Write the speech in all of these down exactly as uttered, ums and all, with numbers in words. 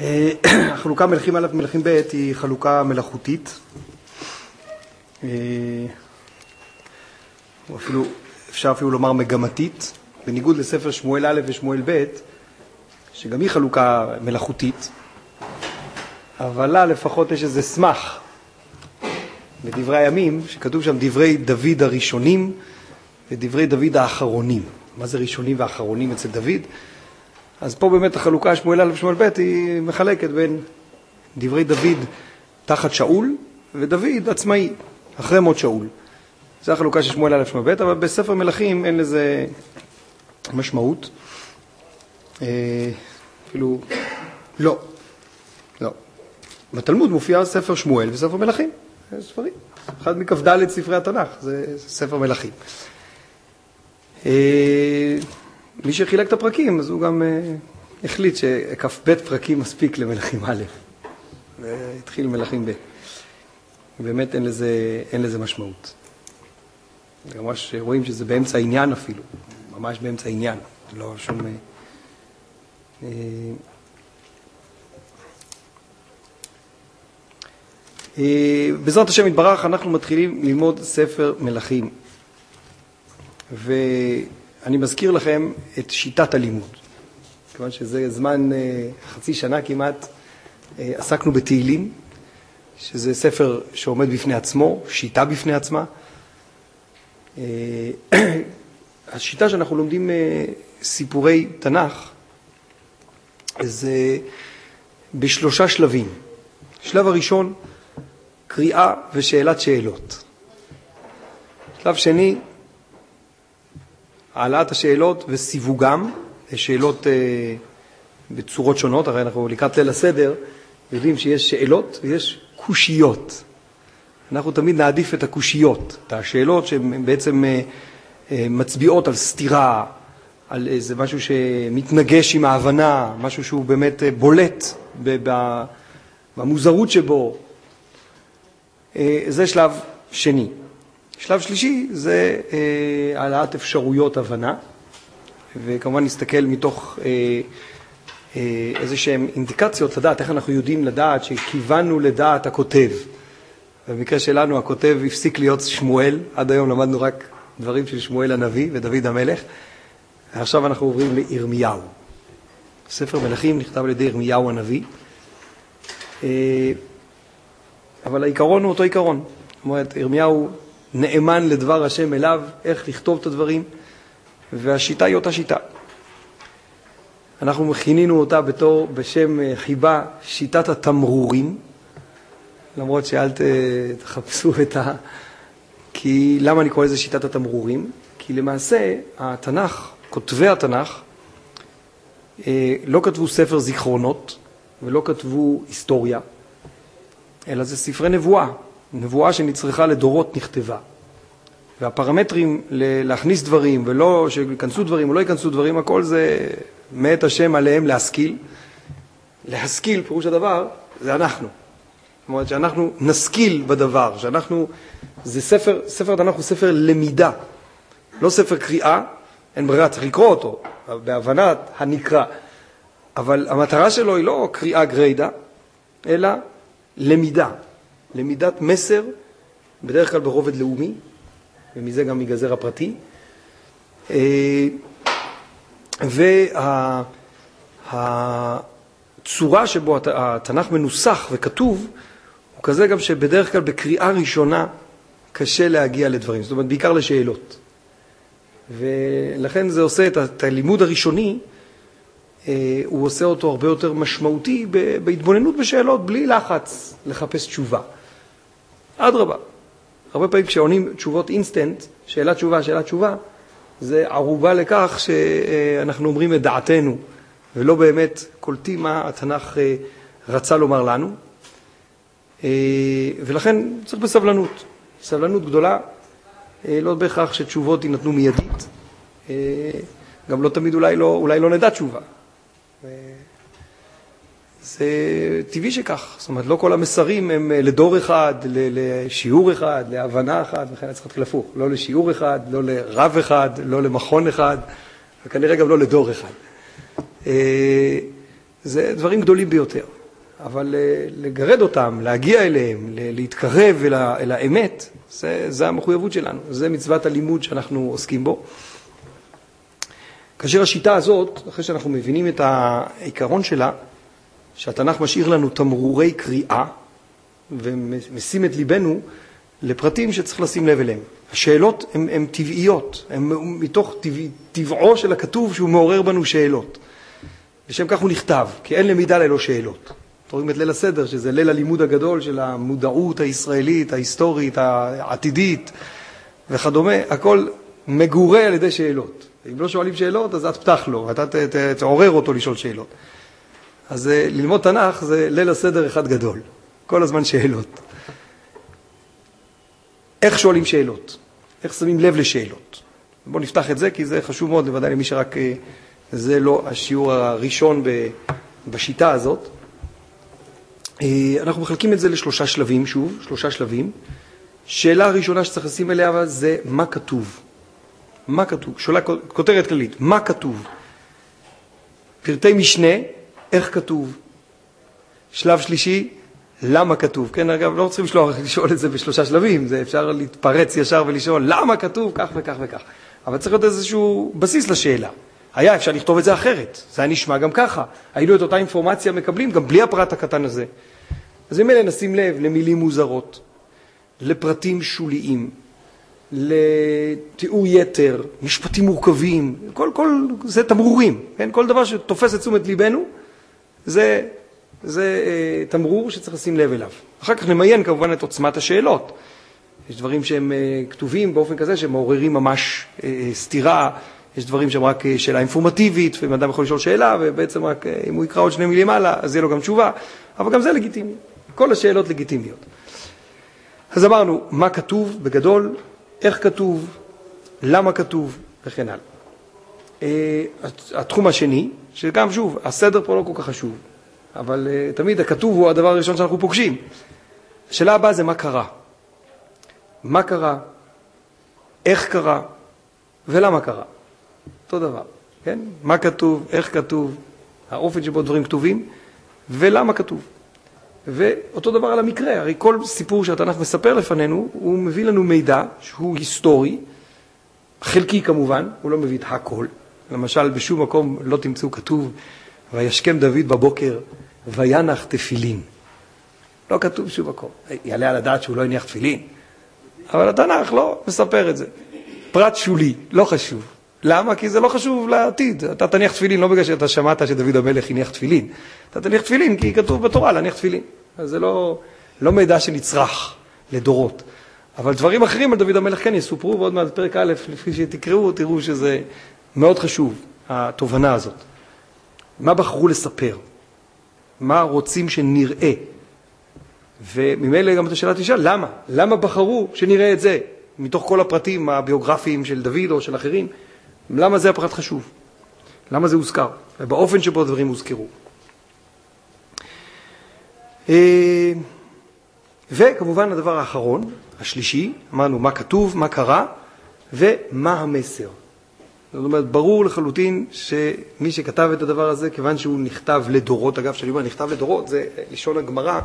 החלוקה מלכים א' ומלכים ב' היא חלוקה מלאכותית. אפילו, אפשר אפילו לומר מגמתית, בניגוד לספר שמואל א' ושמואל ב', שגם היא חלוקה מלאכותית, אבל לה לפחות יש איזה סמך בדברי הימים, שכתוב שם דברי דוד הראשונים ודברי דוד האחרונים. מה זה ראשונים ואחרונים אצל דוד? אז פה באמת החלוקה שמואל א' ושמואל ב' היא מחלקת בין דברי דוד תחת שאול ודוד עצמאי, אחרי מות שאול. זה החלוקה של שמואל א' ושמואל ב', אבל בספר מלכים אין לזה משמעות. אפילו, לא, לא. בתלמוד מופיע ספר שמואל וספר מלכים. זה ספרים. אחד מכ"ד ספרי התנ"ך, זה ספר מלכים. מי שחילק את הפרקים, אז הוא גם החליט שכ"ב פרקים מספיק למלכים א'. והתחיל מלכים ב'. באמת אין לזה, אין לזה משמעות. ממש רואים שזה באמצע העניין אפילו. ממש באמצע העניין. לא שום... בעזרת השם יתברך אנחנו מתחילים ללמוד ספר מלכים. ואני מזכיר לכם את שיטת הלימוד. כיוון שזה זמן, חצי שנה כמעט, עסקנו בתהילים, שזה ספר שעומד בפני עצמו, שיטה בפני עצמה. השיטה שאנחנו לומדים סיפורי תנ"ך, זה בשלושה שלבים. שלב הראשון, קריאה ושאלת שאלות. שלב שני, העלאת השאלות וסיווגם, שאלות אה, בצורות שונות, הרי אנחנו לקראת ליל הסדר, יודעים שיש שאלות ויש קושיות. אנחנו תמיד נעדיף את הקושיות, את השאלות שהן בעצם אה, אה, מצביעות על סתירה, על איזה משהו שמתנגש עם ההבנה, משהו שהוא באמת אה, בולט במוזרות שבו. אה, זה שלב שני. שלב שלישי זה אה, העלאת אפשרויות הבנה, וכמובן נסתכל מתוך אה, אה, איזה שהן אינדיקציות לדעת, איך אנחנו יודעים לדעת שכיוונו לדעת הכותב. במקרה שלנו הכותב הפסיק להיות שמואל, עד היום למדנו רק דברים של שמואל הנביא ודוד המלך, ועכשיו אנחנו עוברים לירמיהו. ספר מלכים נכתב על ידי ירמיהו הנביא, אה, אבל העיקרון הוא אותו עיקרון. זאת אומרת, ירמיהו נאמן לדבר השם אליו, איך לכתוב את הדברים, והשיטה היא אותה שיטה. אנחנו מכינינו אותה בתור, בשם חיבה, שיטת התמרורים, למרות שאל תחפשו את ה... כי למה אני קורא לזה שיטת התמרורים? כי למעשה התנ"ך, כותבי התנ"ך, לא כתבו ספר זיכרונות, ולא כתבו היסטוריה, אלא זה ספרי נבואה. נבואה שנצריכה לדורות נכתבה. והפרמטרים להכניס דברים, ולא שיכנסו דברים או לא יכנסו דברים, הכל זה מאת השם עליהם להשכיל. להשכיל, פירוש הדבר, זה אנחנו. זאת אומרת שאנחנו נשכיל בדבר, שאנחנו, זה ספר, ספר התנ"ך הוא ספר למידה, לא ספר קריאה, אין ברירה, צריך לקרוא אותו, בהבנת הנקרא. אבל המטרה שלו היא לא קריאה גריידה, אלא למידה. למידת מסר, בדרך כלל ברובד לאומי, ומזה גם מגזר הפרטי. והצורה שבו התנ"ך מנוסח וכתוב, הוא כזה גם שבדרך כלל בקריאה ראשונה קשה להגיע לדברים, זאת אומרת בעיקר לשאלות. ולכן זה עושה את הלימוד הראשוני, הוא עושה אותו הרבה יותר משמעותי בהתבוננות בשאלות, בלי לחץ לחפש תשובה. אדרבה. הרבה פעמים כשעונים תשובות אינסטנט, שאלה תשובה, שאלה תשובה, זה ערובה לכך שאנחנו אומרים את דעתנו, ולא באמת קולטים מה התנ"ך רצה לומר לנו. ולכן צריך בסבלנות. סבלנות גדולה, לא בהכרח שתשובות יינתנו מיידית. גם לא תמיד אולי לא, אולי לא נדע תשובה. זה טבעי שכך, זאת אומרת, לא כל המסרים הם לדור אחד, לשיעור אחד, להבנה אחת, וכן צריך להתחיל הפוך, לא לשיעור אחד, לא לרב אחד, לא למכון אחד, וכנראה גם לא לדור אחד. זה דברים גדולים ביותר. אבל לגרד אותם, להגיע אליהם, להתקרב אל, אל האמת, זה, זה המחויבות שלנו. זה מצוות הלימוד שאנחנו עוסקים בו. כאשר השיטה הזאת, אחרי שאנחנו מבינים את העיקרון שלה, שהתנ"ך משאיר לנו תמרורי קריאה, ומשים את ליבנו לפרטים שצריך לשים לב אליהם. השאלות הן, הן טבעיות, הן מתוך טבע, טבעו של הכתוב שהוא מעורר בנו שאלות. בשם כך הוא נכתב, כי אין למידה ללא שאלות. רואים את ליל הסדר, שזה ליל הלימוד הגדול של המודעות הישראלית, ההיסטורית, העתידית וכדומה. הכל מגורה על ידי שאלות. אם לא שואלים שאלות, אז את פתח לו, אתה תעורר אותו לשאול שאלות. אז ללמוד תנ"ך זה ליל הסדר אחד גדול. כל הזמן שאלות. איך שואלים שאלות? איך שמים לב לשאלות? בואו נפתח את זה, כי זה חשוב מאוד, בוודאי למי שרק זה לא השיעור הראשון בשיטה הזאת. אנחנו מחלקים את זה לשלושה שלבים, שוב, שלושה שלבים. שאלה הראשונה שצריך לשים אליה זה מה כתוב. מה כתוב? שאלה כותרת כללית, מה כתוב? פרטי משנה, איך כתוב? שלב שלישי, למה כתוב? כן, אגב, לא צריכים לשלוח, לשאול את זה בשלושה שלבים, זה אפשר להתפרץ ישר ולשאול למה כתוב כך וכך וכך. אבל צריך להיות איזשהו בסיס לשאלה. היה אפשר לכתוב את זה אחרת, זה היה נשמע גם ככה. היינו את אותה אינפורמציה מקבלים גם בלי הפרט הקטן הזה. אז אם אלה נשים לב למילים מוזרות, לפרטים שוליים, לתיאור יתר, משפטים מורכבים, כל, כל, זה תמרורים, כן? כל דבר שתופס את תשומת ליבנו, זה, זה אה, תמרור שצריך לשים לב אליו. אחר כך נמיין כמובן את עוצמת השאלות. יש דברים שהם אה, כתובים באופן כזה שהם מעוררים ממש אה, סתירה, יש דברים שהם רק שאלה אינפורמטיבית, ואם אדם יכול לשאול שאלה, ובעצם רק אם הוא יקרא עוד שני מילים הלאה, אז יהיה לו גם תשובה, אבל גם זה לגיטימי. כל השאלות לגיטימיות. אז אמרנו, מה כתוב בגדול, איך כתוב, למה כתוב, וכן הלאה. התחום השני, שגם שוב, הסדר פה לא כל כך חשוב, אבל תמיד הכתוב הוא הדבר הראשון שאנחנו פוגשים. השאלה הבאה זה מה קרה. מה קרה, איך קרה, ולמה קרה. אותו דבר, כן? מה כתוב, איך כתוב, האופן שבו דברים כתובים, ולמה כתוב. ואותו דבר על המקרה, הרי כל סיפור שהתנ"ך מספר לפנינו, הוא מביא לנו מידע שהוא היסטורי, חלקי כמובן, הוא לא מביא את הכל. למשל, בשום מקום לא תמצאו כתוב, וישכם דוד בבוקר, וינח תפילין. לא כתוב בשום מקום. יעלה על הדעת שהוא לא יניח תפילין. אבל התנ"ך לא מספר את זה. פרט שולי, לא חשוב. למה? כי זה לא חשוב לעתיד. אתה תניח תפילין לא בגלל שאתה שמעת שדוד המלך הניח תפילין. אתה תניח תפילין כי כתוב בתורה להניח תפילין. אז זה לא, לא מידע שנצרך לדורות. אבל דברים אחרים על דוד המלך כן יסופרו, ועוד מעט פרק א', לפי שתקראו, תראו שזה מאוד חשוב, התובנה הזאת. מה בחרו לספר? מה רוצים שנראה? וממילא גם את השאלה תשאל, למה? למה בחרו שנראה את זה? מתוך כל הפרטים הביוגרפיים של דוד או של אחרים, למה זה הפרט חשוב? למה זה הוזכר? ובאופן שבו הדברים הוזכרו. וכמובן הדבר האחרון, השלישי, אמרנו מה כתוב, מה קרה, ומה המסר. זאת אומרת, ברור לחלוטין שמי שכתב את הדבר הזה, כיוון שהוא נכתב לדורות, אגב, שאני אומר, נכתב לדורות, זה לשון הגמרא,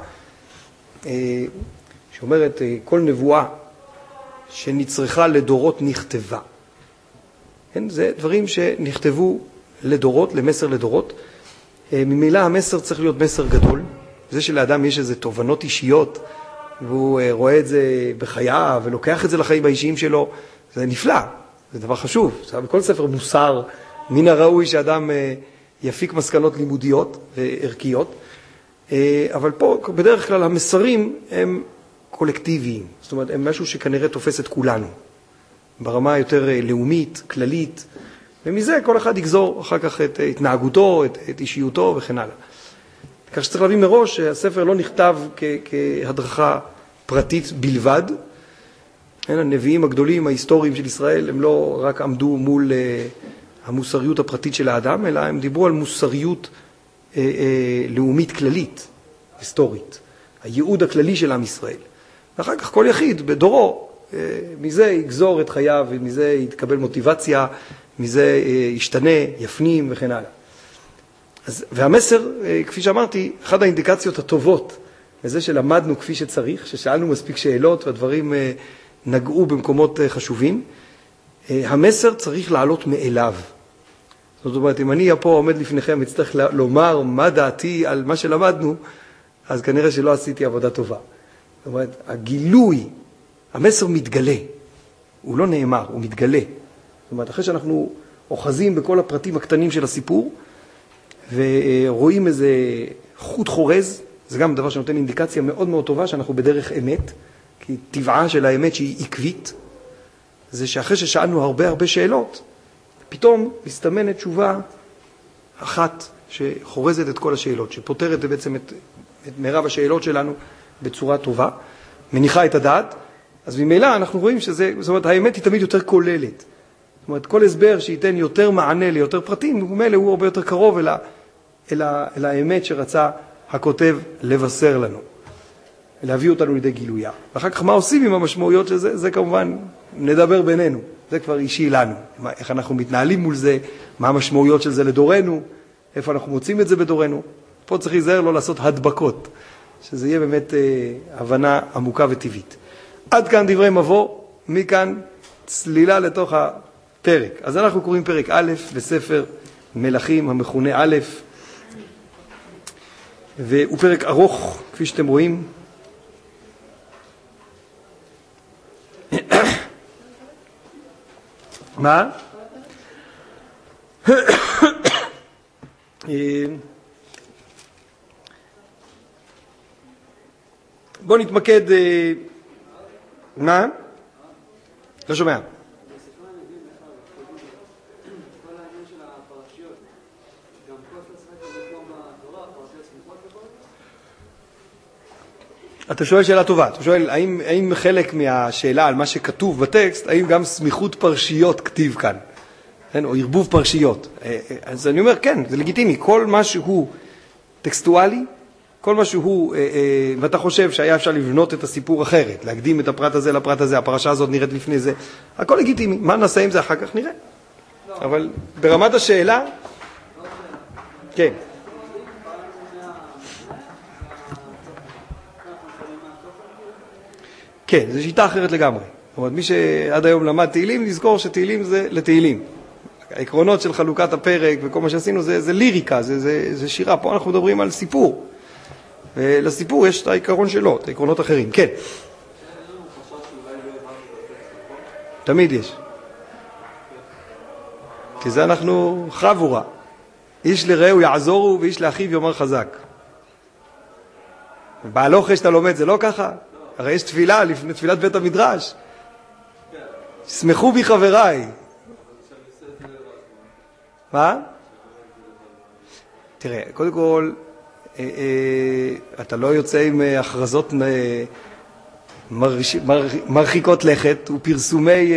שאומרת, כל נבואה שנצרכה לדורות נכתבה. כן? זה דברים שנכתבו לדורות, למסר לדורות. ממילא המסר צריך להיות מסר גדול. זה שלאדם יש איזה תובנות אישיות, והוא רואה את זה בחייו, ולוקח את זה לחיים האישיים שלו, זה נפלא, זה דבר חשוב. זה בכל ספר מוסר, מן הראוי שאדם יפיק מסקנות לימודיות וערכיות. אבל פה בדרך כלל המסרים הם קולקטיביים, זאת אומרת, הם משהו שכנראה תופס את כולנו, ברמה יותר לאומית, כללית, ומזה כל אחד יגזור אחר כך את התנהגותו, את, את אישיותו וכן הלאה. כך שצריך להבין מראש שהספר לא נכתב כ- כהדרכה פרטית בלבד. הנביאים הגדולים, ההיסטוריים של ישראל, הם לא רק עמדו מול uh, המוסריות הפרטית של האדם, אלא הם דיברו על מוסריות uh, uh, לאומית כללית, היסטורית, הייעוד הכללי של עם ישראל. ואחר כך כל יחיד בדורו, uh, מזה יגזור את חייו, ומזה יתקבל מוטיבציה, מזה uh, ישתנה, יפנים וכן הלאה. אז, והמסר, כפי שאמרתי, אחת האינדיקציות הטובות לזה שלמדנו כפי שצריך, ששאלנו מספיק שאלות והדברים נגעו במקומות חשובים, המסר צריך לעלות מאליו. זאת אומרת, אם אני פה עומד לפניכם וצריך לומר מה דעתי על מה שלמדנו, אז כנראה שלא עשיתי עבודה טובה. זאת אומרת, הגילוי, המסר מתגלה. הוא לא נאמר, הוא מתגלה. זאת אומרת, אחרי שאנחנו אוחזים בכל הפרטים הקטנים של הסיפור, ורואים איזה חוט חורז, זה גם דבר שנותן אינדיקציה מאוד מאוד טובה שאנחנו בדרך אמת, כי טבעה של האמת שהיא עקבית, זה שאחרי ששאלנו הרבה הרבה שאלות, פתאום מסתמנת תשובה אחת שחורזת את כל השאלות, שפותרת בעצם את, את מרב השאלות שלנו בצורה טובה, מניחה את הדעת, אז ממילא אנחנו רואים שזה, זאת אומרת, האמת היא תמיד יותר כוללת. זאת אומרת, כל הסבר שייתן יותר מענה ליותר פרטים, ממילא הוא הרבה יותר קרוב אל, ה, אל, ה, אל האמת שרצה הכותב לבשר לנו, להביא אותנו לידי גילויה. ואחר כך מה עושים עם המשמעויות של זה, זה כמובן נדבר בינינו. זה כבר אישי לנו. איך אנחנו מתנהלים מול זה, מה המשמעויות של זה לדורנו, איפה אנחנו מוצאים את זה בדורנו. פה צריך להיזהר לא לעשות הדבקות, שזה יהיה באמת אה, הבנה עמוקה וטבעית. עד כאן דברי מבוא, מכאן צלילה לתוך הפרק. אז אנחנו קוראים פרק א' בספר מלכים המכונה א', והוא פרק ארוך, כפי שאתם רואים. מה? בוא נתמקד. מה? לא שומע. אתה שואל שאלה טובה. אתה שואל, האם, האם חלק מהשאלה על מה שכתוב בטקסט, האם גם סמיכות פרשיות כתיב כאן? כן? או ערבוב פרשיות. אז אני אומר, כן, זה לגיטימי. כל מה שהוא טקסטואלי, כל מה שהוא, ואתה חושב שהיה אפשר לבנות את הסיפור אחרת, להקדים את הפרט הזה לפרט הזה, הפרשה הזאת נראית לפני זה, הכל לגיטימי. מה נעשה עם זה אחר כך? נראה. אבל ברמת השאלה, כן. כן, זו שיטה אחרת לגמרי. זאת אומרת, מי שעד היום למד תהילים, נזכור שתהילים זה לתהילים. העקרונות של חלוקת הפרק וכל מה שעשינו זה, זה ליריקה, זה, זה, זה שירה. פה אנחנו מדברים על סיפור. ולסיפור יש את העיקרון שלו, את העקרונות אחרים. כן. תמיד יש. כי זה אנחנו חבורה. איש לרעהו יעזורו ואיש לאחיו יאמר חזק. בהלכה שאתה לומד זה לא ככה? הרי יש תפילה לפני תפילת בית המדרש. שמחו בי חבריי. מה? תראה, קודם כל, אתה לא יוצא עם הכרזות מרחיקות לכת ופרסומי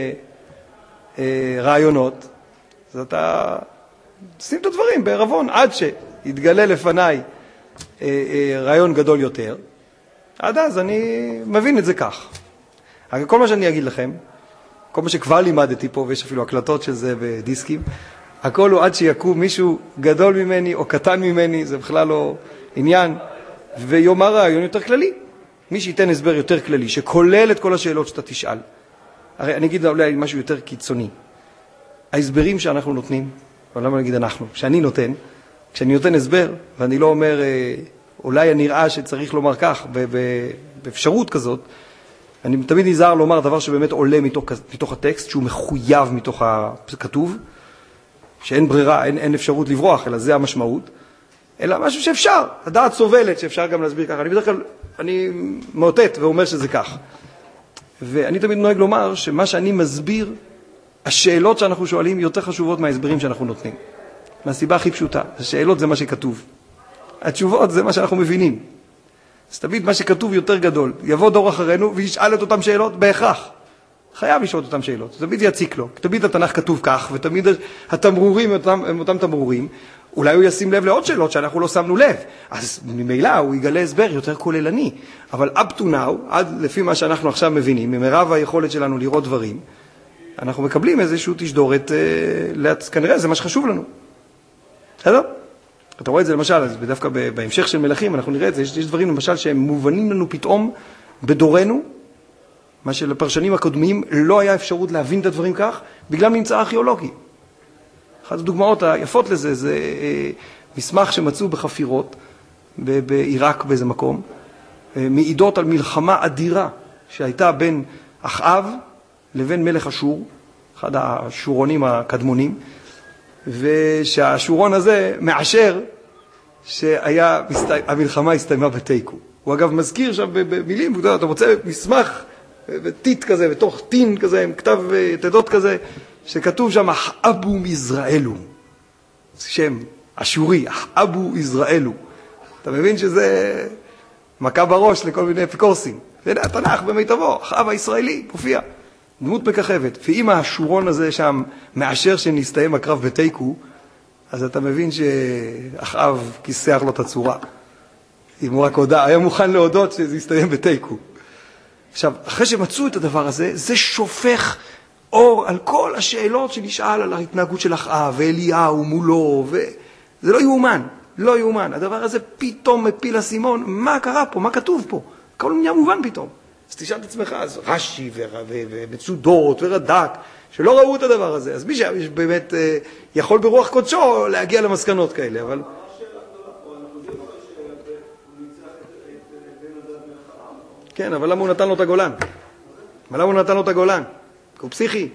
רעיונות. אז אתה שים את הדברים בערבון עד שיתגלה לפניי רעיון גדול יותר. עד אז אני מבין את זה כך. כל מה שאני אגיד לכם, כל מה שכבר לימדתי פה, ויש אפילו הקלטות של זה בדיסקים, הכל הוא עד שיקום מישהו גדול ממני או קטן ממני, זה בכלל לא עניין, ויאמר רעיון יותר כללי. מי שייתן הסבר יותר כללי, שכולל את כל השאלות שאתה תשאל. הרי אני אגיד אולי משהו יותר קיצוני. ההסברים שאנחנו נותנים, אבל למה נגיד אנחנו, שאני נותן, כשאני נותן הסבר, ואני לא אומר, אולי הנראה שצריך לומר כך, באפשרות כזאת, אני תמיד נזהר לומר דבר שבאמת עולה מתוך, מתוך הטקסט, שהוא מחויב מתוך הכתוב, שאין ברירה, אין, אין אפשרות לברוח, אלא זה המשמעות, אלא משהו שאפשר, הדעת סובלת, שאפשר גם להסביר ככה. אני בדרך כלל, אני מאותת ואומר שזה כך. ואני תמיד נוהג לומר שמה שאני מסביר, השאלות שאנחנו שואלים יותר חשובות מההסברים שאנחנו נותנים. מהסיבה הכי פשוטה, השאלות זה מה שכתוב. התשובות זה מה שאנחנו מבינים. אז תמיד מה שכתוב יותר גדול. יבוא דור אחרינו וישאל את אותם שאלות בהכרח. חייב לשאול את אותם שאלות. תמיד זה יציק לו. תמיד התנ"ך כתוב כך, ותמיד התמרורים אותם, הם אותם תמרורים. אולי הוא ישים לב לעוד שאלות שאנחנו לא שמנו לב. אז ממילא הוא יגלה הסבר יותר כוללני. אבל up to now, עד לפי מה שאנחנו עכשיו מבינים, ממרב היכולת שלנו לראות דברים, אנחנו מקבלים איזשהו תשדורת, כנראה זה מה שחשוב לנו. בסדר? אתה רואה את זה למשל, אז דווקא בהמשך של מלכים, אנחנו נראה את זה, יש, יש דברים למשל שהם מובנים לנו פתאום בדורנו, מה שלפרשנים הקודמים לא היה אפשרות להבין את הדברים כך, בגלל ממצא ארכיאולוגי. אחת הדוגמאות היפות לזה, זה אה, מסמך שמצאו בחפירות, בעיראק באיזה מקום, אה, מעידות על מלחמה אדירה שהייתה בין אחאב לבין מלך אשור, אחד השורונים הקדמונים, ושהשורון הזה מאשר שהמלחמה הסתיימה בתיקו. הוא אגב מזכיר שם במילים, אתה מוצא מסמך וטיט כזה, בתוך טין כזה, עם כתב תדות כזה, שכתוב שם אחאבו מזרעאלו. שם אשורי, אחאבו יזרעאלו. אתה מבין שזה מכה בראש לכל מיני אפיקורסים. זה התנ"ך במיטבו, אחאב הישראלי, מופיע. דמות מככבת. ואם השורון הזה שם מאשר שנסתיים הקרב בתיקו, אז אתה מבין שאחאב כיסח לו את הצורה. אם הוא רק הודע, היה מוכן להודות שזה יסתיים בתיקו. עכשיו, אחרי שמצאו את הדבר הזה, זה שופך אור על כל השאלות שנשאל על ההתנהגות של אחאב, ואליהו מולו, וזה לא יאומן, לא יאומן. הדבר הזה פתאום מפיל אסימון, מה קרה פה, מה כתוב פה? הכל נהיה מובן פתאום. אז תשאל את עצמך, אז רש"י ומצודות ורד"ק, שלא ראו את הדבר הזה. אז מי שבאמת יכול ברוח קודשו להגיע למסקנות כאלה, אבל... כן, אבל למה הוא נתן לו את הגולן? אבל למה הוא נתן לו את הגולן? הוא פסיכי.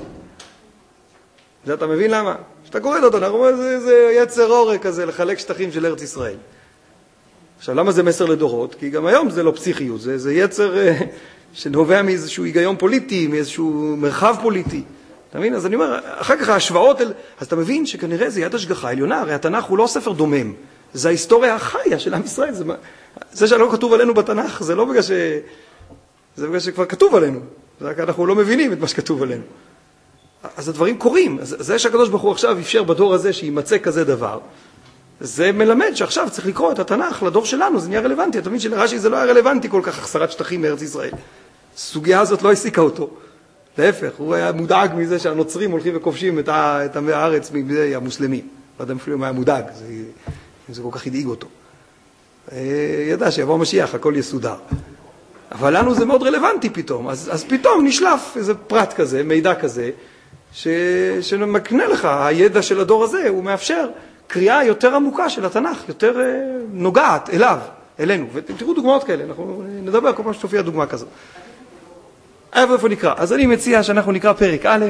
זה אתה מבין למה? שאתה קורא את התנ"ך, זה, זה יצר אורך כזה לחלק שטחים של ארץ ישראל. עכשיו, למה זה מסר לדורות? כי גם היום זה לא פסיכיות, זה, זה יצר שנובע מאיזשהו היגיון פוליטי, מאיזשהו מרחב פוליטי. אתה מבין? אז אני אומר, אחר כך ההשוואות, אל... אז אתה מבין שכנראה זה יד השגחה עליונה, הרי התנ"ך הוא לא ספר דומם, זה ההיסטוריה החיה של עם ישראל, זה, זה שלא כתוב עלינו בתנ"ך, זה לא בגלל ש... זה בגלל שכבר כתוב עלינו, זה רק אנחנו לא מבינים את מה שכתוב עלינו. אז הדברים קורים, אז זה שהקדוש ברוך הוא עכשיו אפשר בדור הזה שימצא כזה דבר, זה מלמד שעכשיו צריך לקרוא את התנ"ך לדור שלנו, זה נהיה רלוונטי, אתה מבין שלרש"י זה לא היה רלוונטי כל כך החסרת שטחים מארץ ישראל. הסוגיה הזאת לא הסיקה אותו. להפך, הוא היה מודאג מזה שהנוצרים הולכים וכובשים את הארץ מידי המוסלמים. לא יודע אפילו אם היה מודאג, זה, זה כל כך הדאיג אותו. ידע שיבוא המשיח, הכל יסודר. אבל לנו זה מאוד רלוונטי פתאום, אז, אז פתאום נשלף איזה פרט כזה, מידע כזה, ש, שמקנה לך, הידע של הדור הזה, הוא מאפשר קריאה יותר עמוקה של התנ"ך, יותר נוגעת אליו, אלינו. ותראו דוגמאות כאלה, אנחנו נדבר כל פעם שתופיע דוגמה כזאת. איפה איפה נקרא? אז אני מציע שאנחנו נקרא פרק א',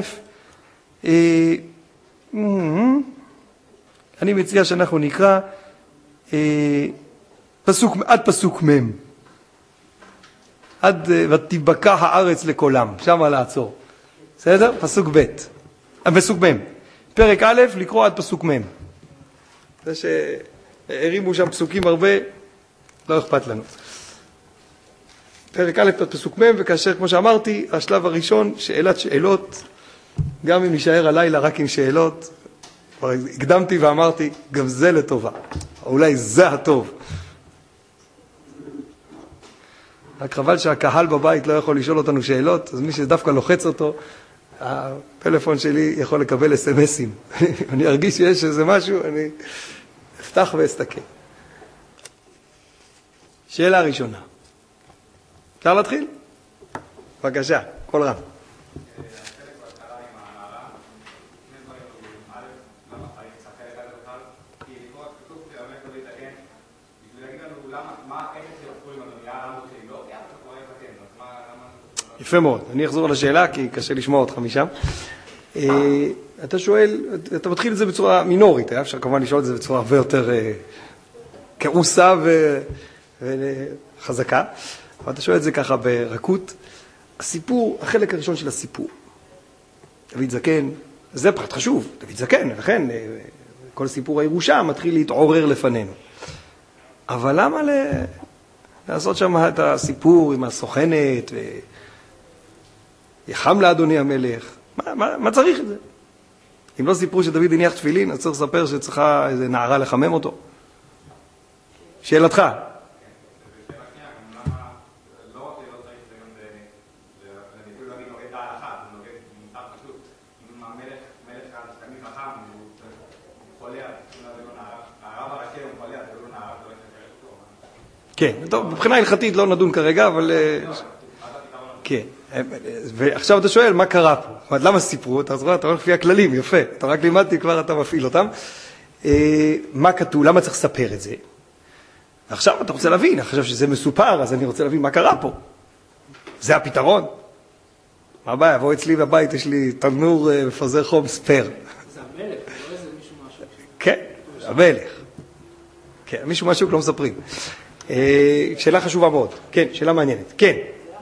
אני מציע שאנחנו נקרא פסוק, עד פסוק מ', עד ותיבקע הארץ לקולם, שם לעצור. בסדר? פסוק ב', פסוק מ', פרק א', לקרוא עד פסוק מ'. זה שהרימו שם פסוקים הרבה, לא אכפת לנו. פרק א' פסוק מ', וכאשר, כמו שאמרתי, השלב הראשון, שאלת שאלות, גם אם נשאר הלילה רק עם שאלות, כבר הקדמתי ואמרתי, גם זה לטובה, אולי זה הטוב. רק חבל שהקהל בבית לא יכול לשאול אותנו שאלות, אז מי שדווקא לוחץ אותו, הפלאפון שלי יכול לקבל אס-אמסים. אני ארגיש שיש איזה משהו, אני אפתח ואסתכל. שאלה ראשונה. אפשר להתחיל? בבקשה, כל רם. יפה מאוד, אני אחזור על השאלה כי קשה לשמוע אותך משם. אתה שואל, אתה מתחיל את זה בצורה מינורית, היה אפשר כמובן לשאול את זה בצורה הרבה יותר כעוסה וחזקה, אבל אתה שואל את זה ככה ברכות. הסיפור, החלק הראשון של הסיפור, דוד זקן, זה פרט חשוב, דוד זקן, לכן כל סיפור הירושה מתחיל להתעורר לפנינו. אבל למה ל... לעשות שם את הסיפור עם הסוכנת ו... יחם לאדוני המלך, מה, מה, מה צריך את זה? אם לא סיפרו שדוד הניח תפילין, אז צריך לספר שצריכה איזה נערה לחמם אותו. שאלתך. כן, טוב, מבחינה הלכתית לא נדון כרגע, אבל... כן, ועכשיו אתה שואל מה קרה פה, למה סיפרו, אתה זוכר, אתה הולך לפי הכללים, יפה, אתה רק לימדתי, כבר אתה מפעיל אותם. מה כתוב, למה צריך לספר את זה? עכשיו אתה רוצה להבין, אני חושב שזה מסופר, אז אני רוצה להבין מה קרה פה. זה הפתרון. מה הבעיה, בוא אצלי בבית, יש לי תנור מפזר חום ספר. זה המלך, לא איזה מישהו משהו. כן, המלך. כן, מישהו משהו לא מספרים. שאלה חשובה מאוד. כן, שאלה מעניינת. כן.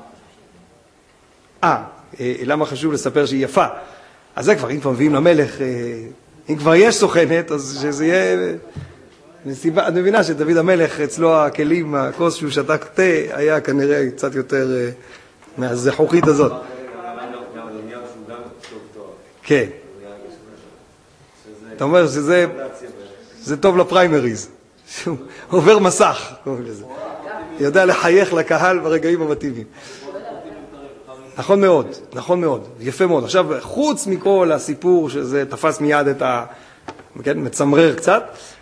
אה, למה חשוב לספר שהיא יפה? אז זה כבר, אם כבר מביאים למלך, אם כבר יש סוכנת, אז שזה יהיה... נסיבה, אני מבינה שדוד המלך, אצלו הכלים, הכוס שהוא שתה תה, היה כנראה קצת יותר מהזכוכית הזאת. כן. אתה אומר שזה זה טוב לפריימריז. שהוא עובר מסך, קוראים לזה. יודע לחייך לקהל ברגעים המתאימים. נכון מאוד, נכון מאוד, יפה מאוד. עכשיו, חוץ מכל הסיפור שזה תפס מיד את ה... כן, מצמרר קצת,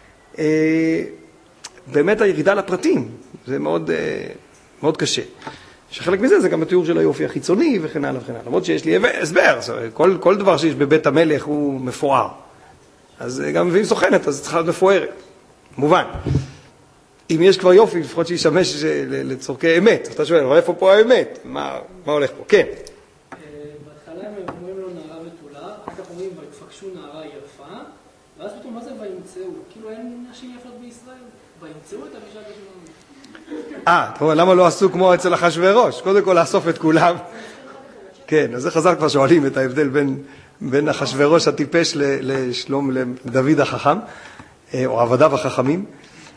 באמת הירידה לפרטים, זה מאוד, מאוד קשה. שחלק מזה זה גם התיאור של היופי החיצוני וכן הלאה וכן הלאה. למרות שיש לי הסבר, כל, כל דבר שיש בבית המלך הוא מפואר. אז גם מביאים סוכנת, אז צריכה להיות מפוארת. מובן. אם יש כבר יופי, לפחות שישמש לצורכי אמת. אתה שואל, אבל איפה פה האמת? מה, מה הולך פה? כן. בהתחלה הם אומרים לו נערה בתולה, אחר כך אומרים, ויפגשו נערה יפה, ואז פתאום מה זה וימצאו? כאילו אין נשים יפות בישראל. וימצאו את אבישג השונמית. אה, אתה אומר, למה לא עשו כמו אצל אחשוורוש? קודם כל לאסוף את כולם. כן, אז זה חז"ל כבר שואלים את ההבדל בין, בין אחשוורוש הטיפש לשלום, לדוד החכם, או עבדיו החכמים.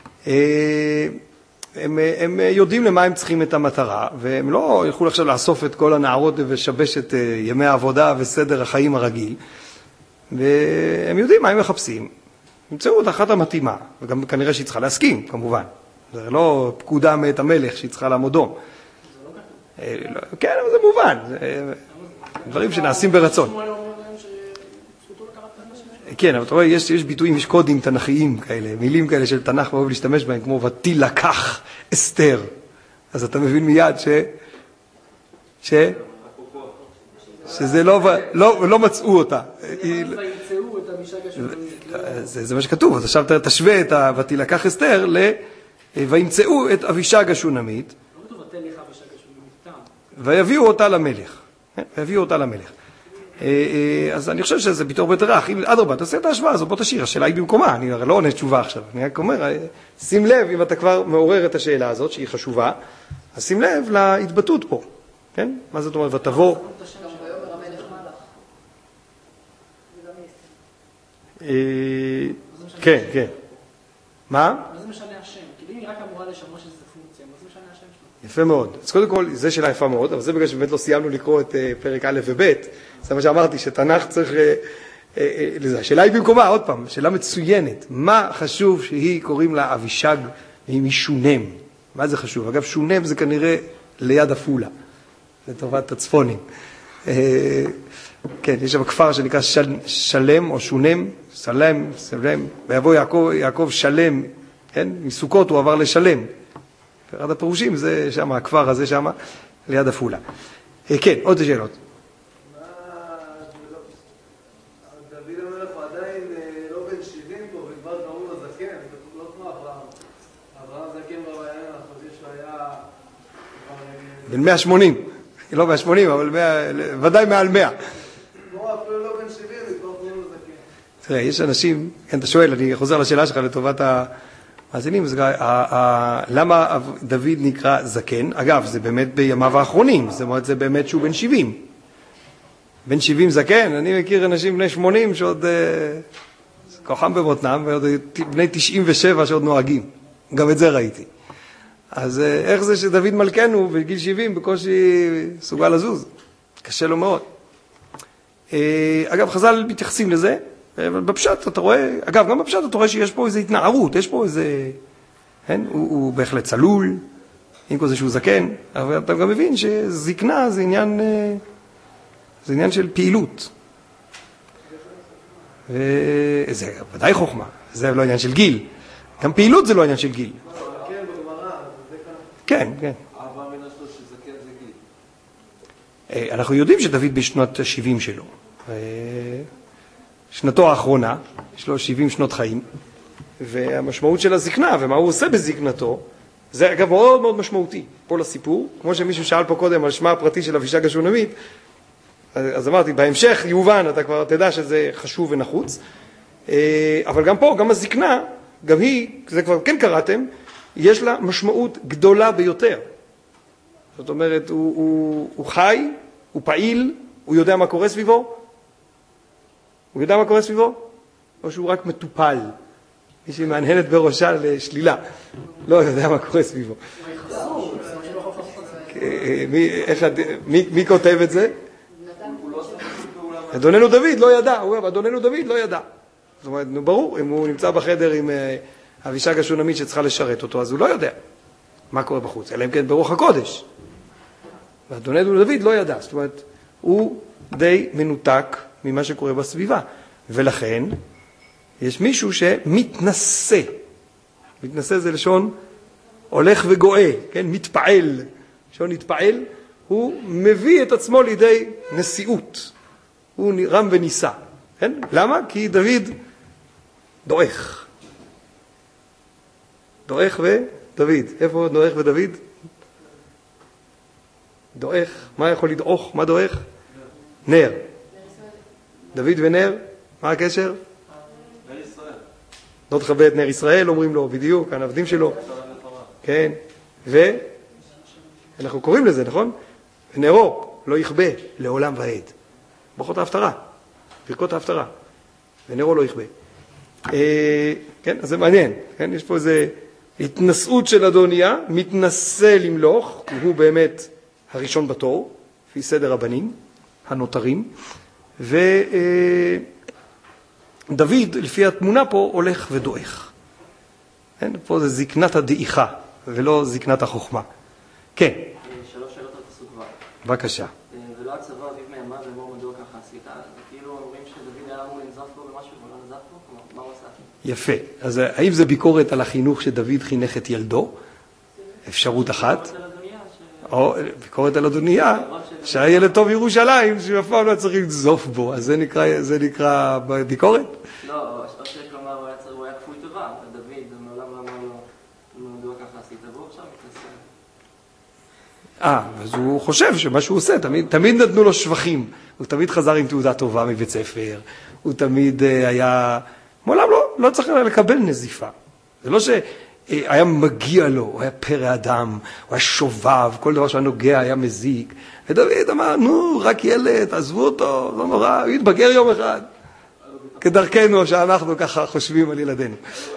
הם, הם יודעים למה הם צריכים את המטרה, והם לא ילכו עכשיו לאסוף את כל הנערות ושבש את ימי העבודה וסדר החיים הרגיל, והם יודעים מה הם מחפשים. ימצאו את אחת המתאימה, וגם כנראה שהיא צריכה להסכים, כמובן. זה לא פקודה מאת המלך שהיא צריכה לעמוד דום. כן, אבל זה מובן. זה דברים שנעשים ברצון. כן, אבל אתה רואה, יש, יש ביטויים, יש קודים תנכיים כאלה, מילים כאלה של תנ"ך ואוהב להשתמש בהם, כמו ותילקח אסתר. אז אתה מבין מיד ש... ש... שזה לא, לא, לא מצאו אותה. וימצאו את אבישג השונמית. זה, זה מה שכתוב, אז עכשיו תשווה את ותילקח אסתר ל... וימצאו את אבישג השונמית. לא כתוב ותלך אבישג השונמית תם. ויביאו אותה למלך. ויביאו אותה למלך. אז אני חושב שזה בתור בית רך, אם אדרבה, תעשה את ההשוואה הזו, בוא תשאיר, השאלה היא במקומה, אני לא עונה תשובה עכשיו, אני רק אומר, שים לב, אם אתה כבר מעורר את השאלה הזאת, שהיא חשובה, אז שים לב להתבטאות פה, כן? מה זאת אומרת, ותבוא? כן, כן. מה? מה זה משנה השם? כאילו היא רק אמורה לשמש איזה פונקציה, מה זה משנה השם שלו? יפה מאוד. אז קודם כל, זו שאלה יפה מאוד, אבל זה בגלל שבאמת לא סיימנו לקרוא את פרק א' וב', זה מה שאמרתי, שתנ"ך צריך... השאלה היא במקומה, עוד פעם, שאלה מצוינת. מה חשוב שהיא קוראים לה אבישג והיא משונם? מה זה חשוב? אגב, שונם זה כנראה ליד אפולה, לטובת הצפונים. כן, יש שם כפר שנקרא שלם או שונם, סלם, סלם, ויבוא יעקב, יעקב שלם, כן? מסוכות הוא עבר לשלם. אחד הפירושים זה שם, הכפר הזה שם, ליד אפולה. כן, עוד שאלות. דוד המלך הוא עדיין לא בן שבעים פה, וכבר קראו לו זקן, כתוב לא כמו אברהם. אברהם זקן כבר היה, אנחנו חושבים שהוא היה... בן מאה ושמונים, לא מאה ושמונים, אבל ודאי מעל מאה. כמו אפילו לא בן שבעים, וכבר קראו לו זקן. תראה, יש אנשים, כן, אתה שואל, אני חוזר לשאלה שלך לטובת המאזינים, למה דוד נקרא זקן? אגב, זה באמת בימיו האחרונים, זאת אומרת, זה באמת שהוא בן שבעים. בן שבעים זקן, אני מכיר אנשים בני שמונים שעוד כוחם במותנם, ועוד בני תשעים ושבע שעוד נוהגים. גם את זה ראיתי. אז איך זה שדוד מלכנו בגיל שבעים בקושי סוגל לזוז? קשה לו מאוד. אגב, חז"ל מתייחסים לזה, אבל בפשט אתה רואה, אגב, גם בפשט אתה רואה שיש פה איזו התנערות, יש פה איזה, כן? הוא, הוא בהחלט צלול, עם כל זה שהוא זקן, אבל אתה גם מבין שזקנה זה עניין, זה עניין של פעילות. וזה ודאי חוכמה, זה לא עניין של גיל. גם פעילות זה לא עניין של גיל. כן, בגמרא, זה כאן כן, כן. אהבה מן השלו שזקן זה גיל. אנחנו יודעים שדוד בשנות ה-שבעים שלו. שנתו האחרונה, יש לו שבעים שנות חיים, והמשמעות של הזקנה ומה הוא עושה בזקנתו, זה אגב מאוד מאוד משמעותי פה לסיפור, כמו שמישהו שאל פה קודם על שמה הפרטי של אבישג השונמית, אז אמרתי, בהמשך יובן, אתה כבר תדע שזה חשוב ונחוץ, אבל גם פה, גם הזקנה, גם היא, זה כבר כן קראתם, יש לה משמעות גדולה ביותר. זאת אומרת, הוא, הוא, הוא חי, הוא פעיל, הוא יודע מה קורה סביבו, הוא יודע מה קורה סביבו, או שהוא רק מטופל, מי שמעניינת בראשה לשלילה, לא יודע מה קורה סביבו. מי כותב את זה? אדוננו דוד לא ידע, הוא אומר, אדוננו דוד לא ידע. זאת אומרת, נו ברור, אם הוא נמצא בחדר עם אבישג השונמית שצריכה לשרת אותו, אז הוא לא יודע מה קורה בחוץ, אלא אם כן ברוח הקודש. ואדוננו דוד לא ידע, זאת אומרת, הוא די מנותק ממה שקורה בסביבה. ולכן, יש מישהו שמתנסה. מתנסה זה לשון הולך וגואה, כן? מתפעל. לשון מתפעל, הוא מביא את עצמו לידי נשיאות. הוא רם וניסה. כן? למה? כי דוד דועך. דועך ודוד. איפה דועך ודוד? דועך. מה יכול לדעוך? מה דועך? נר. דוד ונר, מה הקשר? נר ישראל. לא תכבה את נר ישראל, אומרים לו, בדיוק, העבדים שלו. כן, ואנחנו קוראים לזה, נכון? נרו, לא יכבה, לעולם ועד. ברכות ההפטרה, ברכות ההפטרה. ונרו לא יכבה. כן, אז זה מעניין, כן? יש פה איזו התנסות של אדוניה, מתנסה למלוך, הוא באמת הראשון בתור, לפי סדר הבנים, הנותרים. ודוד, לפי התמונה פה, הולך ודועך. פה זה זקנת הדעיכה, ולא זקנת החוכמה. כן. שלוש שאלות על פסוק ו'. בבקשה. ולא הצבא אביב מימיו ואמור מדוע ככה עשית. כאילו אומרים שדוד היה אמור לנזוף בו במשהו ולא נזף בו? כלומר, מה הוא עשה? יפה. אז האם זה ביקורת על החינוך שדוד חינך את ילדו? אפשרות אחת. או ביקורת על אדוניה, שהילד טוב ירושלים, שהוא אף פעם לא צריך לנזוף בו, אז זה נקרא, זה נקרא ביקורת? לא, או שיש לומר, הוא היה כפוי טובה, דוד, מעולם לא אמר לו, מדוע ככה עשית בו, עכשיו מתנסה. אה, אז הוא חושב שמה שהוא עושה, תמיד, תמיד נתנו לו שבחים, הוא תמיד חזר עם תעודה טובה מבית ספר, הוא תמיד היה, מעולם לא, לא צריך לקבל נזיפה. זה לא ש... היה מגיע לו, הוא היה פרא אדם, הוא היה שובב, כל דבר שהיה נוגע היה מזיק. ודוד אמר, נו, רק ילד, עזבו אותו, לא נורא, הוא יתבגר יום אחד. כדרכנו שאנחנו ככה חושבים על ילדינו.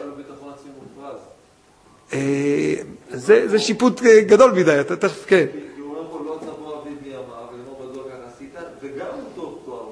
זה שיפוט גדול מדי, אתה תכף, כן. כי הוא אומר פה, לא צבוע אביב מימיו, ולמור בדור ככה עשית, וגם הוא טוב תואר.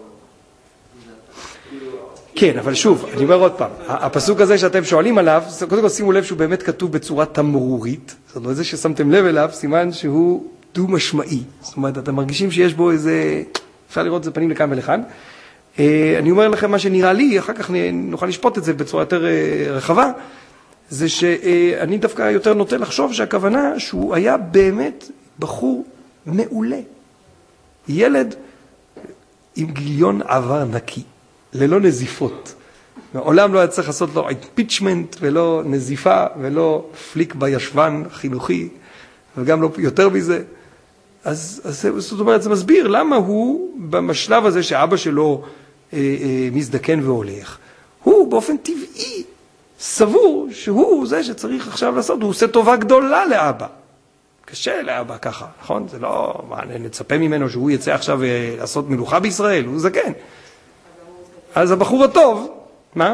כן, אבל שוב, אני אומר עוד פעם, הפסוק הזה שאתם שואלים עליו, קודם כל שימו לב שהוא באמת כתוב בצורה תמרורית, זאת אומרת, זה ששמתם לב אליו, סימן שהוא דו-משמעי, זאת אומרת, אתם מרגישים שיש בו איזה, אפשר לראות את זה פנים לכאן ולכאן. אני אומר לכם מה שנראה לי, אחר כך נוכל לשפוט את זה בצורה יותר רחבה, זה שאני דווקא יותר נוטה לחשוב שהכוונה שהוא היה באמת בחור מעולה, ילד עם גיליון עבר נקי. ללא נזיפות. מעולם לא היה צריך לעשות לו impeachment ולא נזיפה ולא פליק בישבן חינוכי וגם לא יותר מזה. אז, אז זאת אומרת, זה מסביר למה הוא במשלב הזה שאבא שלו אה, אה, מזדקן והולך, הוא באופן טבעי סבור שהוא זה שצריך עכשיו לעשות, הוא עושה טובה גדולה לאבא. קשה לאבא ככה, נכון? זה לא, מה, נצפה ממנו שהוא יצא עכשיו אה, לעשות מלוכה בישראל, הוא זקן. אז הבחור הטוב, מה?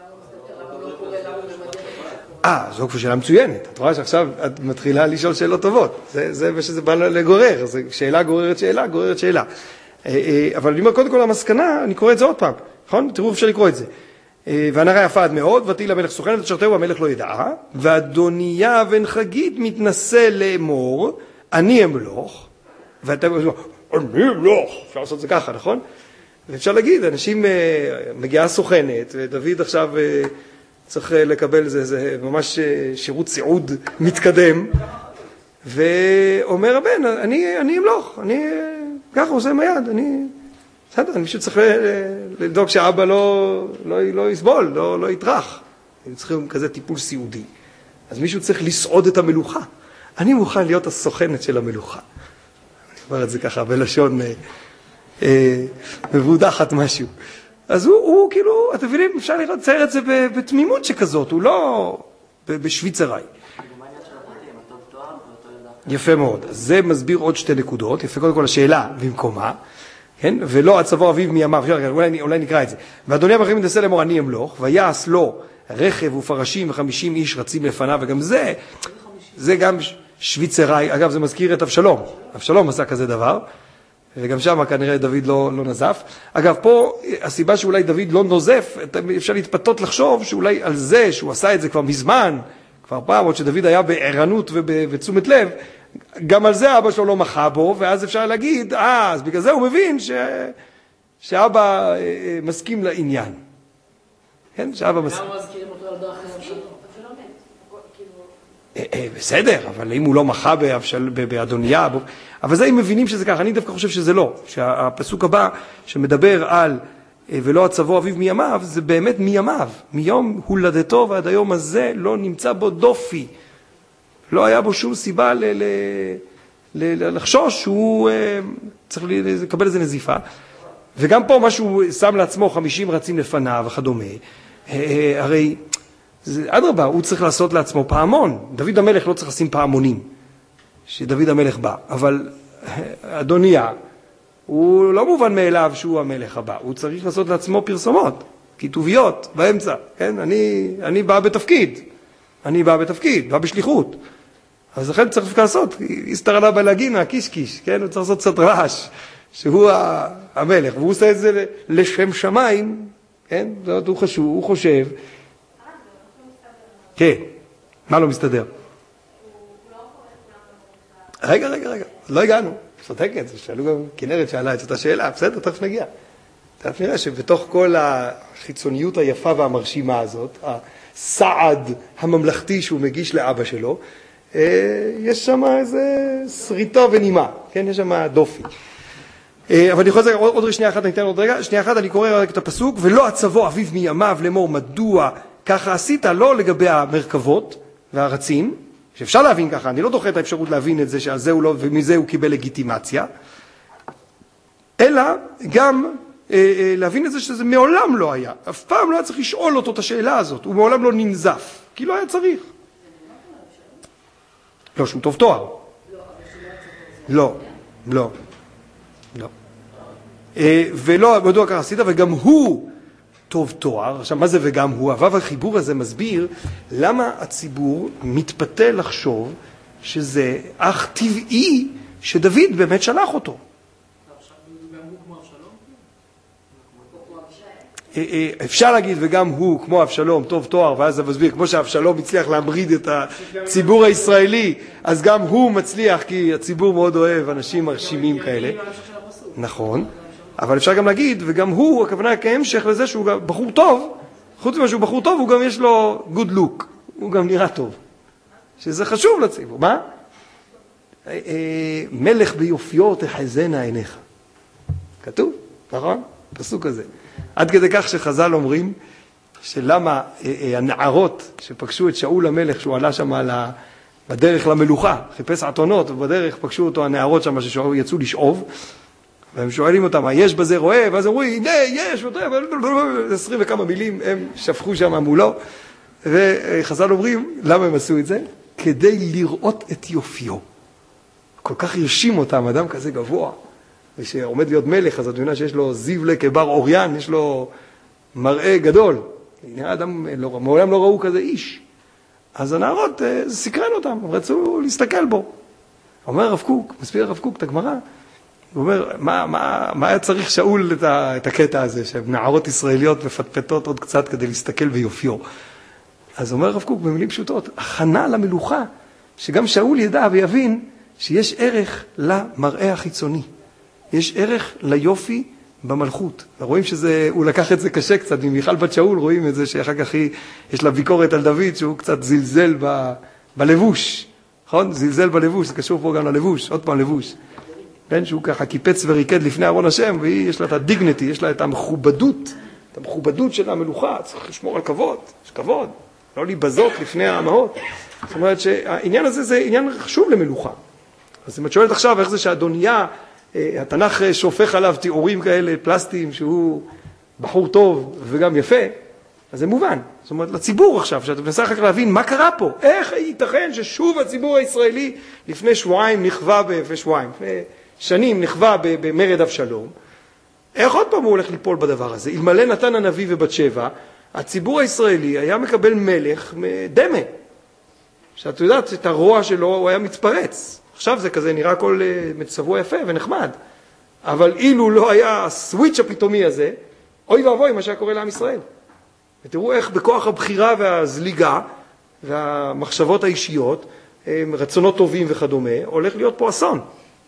אה, זו כבר שאלה מצוינת. את רואה שעכשיו את מתחילה לשאול שאלות טובות. זה, זה ושזה בא לגורר. זה שאלה גוררת שאלה, גוררת שאלה. אבל אני אומר, קודם כל המסקנה, אני קורא את זה עוד פעם. נכון? תראו אפשר לקרוא את זה. והנערה יפה עד מאוד, ותהי למלך סוכנת, ותשרתהו המלך לא ידעה, ואדוניה בן חגית מתנסה לאמור, אני אמלוך, ואתם אומרים, אני אמלוך. אפשר לעשות זה ככה, נכון? ואפשר להגיד, אנשים, מגיעה סוכנת, ודוד עכשיו צריך לקבל, זה, זה ממש שירות סיעוד מתקדם, ואומר הבן, אני, אני אמלוך, אני ככה עושה עם היד, אני, בסדר, אני פשוט צריך לדאוג שהאבא לא, לא, לא יסבול, לא, לא יטרח. צריכים כזה טיפול סיעודי. אז מישהו צריך לסעוד את המלוכה. אני מוכן להיות הסוכנת של המלוכה. אני אומר את זה ככה בלשון אה, אה, מבודחת משהו. אז הוא, הוא כאילו, אתם מבינים, אפשר לראות צייר את זה בתמימות שכזאת, הוא לא בשוויצראי. יפה מאוד. אז זה מסביר עוד שתי נקודות. יפה, קודם כל השאלה במקומה, כן? ולא הצבא אביו מימיו. אולי, אולי נקרא את זה. ואדוני המלכים מנסה לאמור, אני אמלוך, ויעש לו רכב ופרשים וחמישים איש רצים לפניו, וגם זה, זה גם שוויצראי. אגב, זה מזכיר את אבשלום. אבשלום עשה כזה דבר, וגם שם כנראה דוד לא, לא נזף. אגב, פה הסיבה שאולי דוד לא נוזף, אפשר להתפתות לחשוב שאולי על זה, שהוא עשה את זה כבר מזמן, כבר פעם, עוד שדוד היה בערנות ובתשומת לב, גם על זה אבא שלו לא מחה בו, ואז אפשר להגיד, אה, אז בגלל זה הוא מבין ש... שאבא מסכים לעניין. כן, שאבא מסכים. למה מזכירים אותו על דרך אבשלום? בסדר, אבל אם הוא לא מחה באדוניה, אבל זה הם מבינים שזה ככה, אני דווקא חושב שזה לא, שהפסוק הבא שמדבר על ולא הצבא אביו מימיו, זה באמת מימיו, מיום הולדתו ועד היום הזה לא נמצא בו דופי, לא היה בו שום סיבה ל- ל- ל- לחשוש שהוא צריך לקבל איזה נזיפה, וגם פה מה שהוא שם לעצמו חמישים רצים לפניו וכדומה, הרי אדרבה, הוא צריך לעשות לעצמו פעמון. דוד המלך לא צריך לשים פעמונים, שדוד המלך בא. אבל אדוניה, הוא לא מובן מאליו שהוא המלך הבא. הוא צריך לעשות לעצמו פרסומות, כיתוביות, באמצע. כן? אני, אני בא בתפקיד. אני בא בתפקיד, בא בשליחות. אז לכן צריך לעשות. הסתר עליו בלגינה, קיש קיש. כן? הוא צריך לעשות קצת רעש, שהוא המלך. והוא עושה את זה לשם שמיים. כן? זאת הוא חשוב, הוא חושב. כן, מה לא מסתדר? רגע, רגע, רגע, לא הגענו, צודקת, שאלו גם, כנרת שאלה את אותה שאלה, בסדר, תכף נגיע. תכף נראה שבתוך כל החיצוניות היפה והמרשימה הזאת, הסעד הממלכתי שהוא מגיש לאבא שלו, יש שם איזה שריטה ונימה, כן, יש שם דופי. אבל אני יכול לזה, עוד, עוד שנייה אחת, אני אתן עוד רגע, שנייה אחת, אני קורא רק את הפסוק, ולא הצבא אביו מימיו לאמור מדוע ככה עשית, לא לגבי המרכבות והרצים, שאפשר להבין ככה, אני לא דוחה את האפשרות להבין את זה, שעל זה הוא לא, ומזה הוא קיבל לגיטימציה, אלא גם אה, אה, להבין את זה שזה מעולם לא היה, אף פעם לא היה צריך לשאול אותו את השאלה הזאת, הוא מעולם לא ננזף, כי לא היה צריך. לא, שהוא טוב תואר. לא, לא, לא. אה, ולא, מדוע ככה עשית, וגם הוא טוב תואר. עכשיו, מה זה וגם הוא? אבל החיבור הזה מסביר למה הציבור מתפתה לחשוב שזה אך טבעי שדוד באמת שלח אותו. אפשר להגיד וגם הוא כמו אבשלום טוב תואר, ואז זה מסביר, כמו שאבשלום הצליח להמריד את הציבור הישראלי, אז גם הוא מצליח, כי הציבור מאוד אוהב אנשים מרשימים כאלה. נכון. אבל אפשר גם להגיד, וגם הוא, הכוונה כהמשך לזה שהוא בחור טוב, חוץ ממה שהוא בחור טוב, הוא גם יש לו good look, הוא גם נראה טוב. שזה חשוב לציבור. מה? מלך ביופיו תחזינה עיניך. כתוב, נכון? פסוק הזה. עד כדי כך שחז"ל אומרים, שלמה הנערות שפגשו את שאול המלך, שהוא עלה שם בדרך למלוכה, חיפש עתונות, ובדרך פגשו אותו הנערות שם שיצאו לשאוב, והם שואלים אותם, מה יש בזה רואה? ואז אמרו, הנה, יש, עשרים וכמה מילים, הם שפכו שם מולו, וחז"ל אומרים, למה הם עשו את זה? כדי לראות את יופיו. כל כך ירשים אותם, אדם כזה גבוה, ושעומד להיות מלך, אז את מבינה שיש לו זיבלה כבר אוריין, יש לו מראה גדול. הנה האדם, מעולם לא ראו כזה איש. אז הנערות, זה סקרן אותם, רצו להסתכל בו. אומר הרב קוק, מסביר הרב קוק את הגמרא, הוא אומר, מה, מה, מה היה צריך שאול את, ה, את הקטע הזה, שנערות ישראליות מפטפטות עוד קצת כדי להסתכל ביופיו. אז אומר הרב קוק במילים פשוטות, הכנה למלוכה, שגם שאול ידע ויבין שיש ערך למראה החיצוני. יש ערך ליופי במלכות. רואים שזה, הוא לקח את זה קשה קצת, ממיכל בת שאול רואים את זה, שאחר כך היא, יש לה ביקורת על דוד, שהוא קצת זלזל ב, בלבוש. נכון? זלזל בלבוש, זה קשור פה גם ללבוש, עוד פעם לבוש. כן, שהוא ככה קיפץ וריקד לפני ארון השם, והיא יש לה את הדיגניטי, יש לה את המכובדות, את המכובדות של המלוכה, צריך לשמור על כבוד, יש כבוד, לא להיבזות לפני האמהות. זאת אומרת שהעניין הזה זה עניין חשוב למלוכה. אז אם את שואלת עכשיו איך זה שהאדוניה, התנ"ך שופך עליו תיאורים כאלה פלסטיים, שהוא בחור טוב וגם יפה, אז זה מובן. זאת אומרת, לציבור עכשיו, שאתה מנסה אחר כך להבין מה קרה פה, איך ייתכן ששוב הציבור הישראלי לפני שבועיים נכווה, לפני שבועיים, לפני שנים נכווה במרד אבשלום, איך עוד פעם הוא הולך ליפול בדבר הזה? אלמלא נתן הנביא ובת שבע, הציבור הישראלי היה מקבל מלך דמה, שאת יודעת, את הרוע שלו הוא היה מתפרץ. עכשיו זה כזה נראה כל מצבוע יפה ונחמד, אבל אילו לא היה הסוויץ' הפתאומי הזה, אוי ואבוי מה שהיה קורה לעם ישראל. ותראו איך בכוח הבחירה והזליגה והמחשבות האישיות, רצונות טובים וכדומה, הולך להיות פה אסון.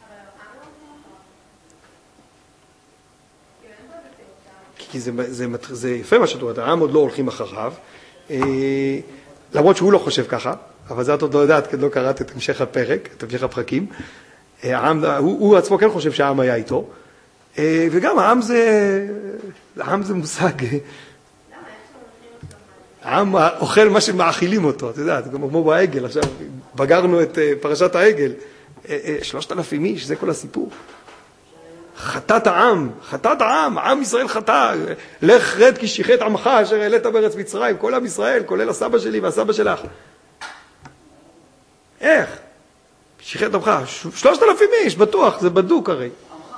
כי זה, זה, זה יפה מה שאת אומרת, העם עוד לא הולכים אחריו, למרות שהוא לא חושב ככה, אבל זה את עוד לא יודעת, כי לא קראת את המשך הפרק, את המשך הפרקים. העם, הוא, הוא עצמו כן חושב שהעם היה איתו, וגם העם זה, העם זה מושג, העם אוכל מה שמאכילים אותו, את יודעת, כמו בעגל, עכשיו בגרנו את פרשת העגל, שלושת אלפים איש, זה כל הסיפור. חטאת העם, חטאת העם, עם ישראל חטא, לך רד כי שיחת עמך אשר העלית בארץ מצרים, כל עם ישראל, כולל הסבא שלי והסבא שלך. איך? שיחת עמך, שלושת אלפים איש, בטוח, זה בדוק הרי.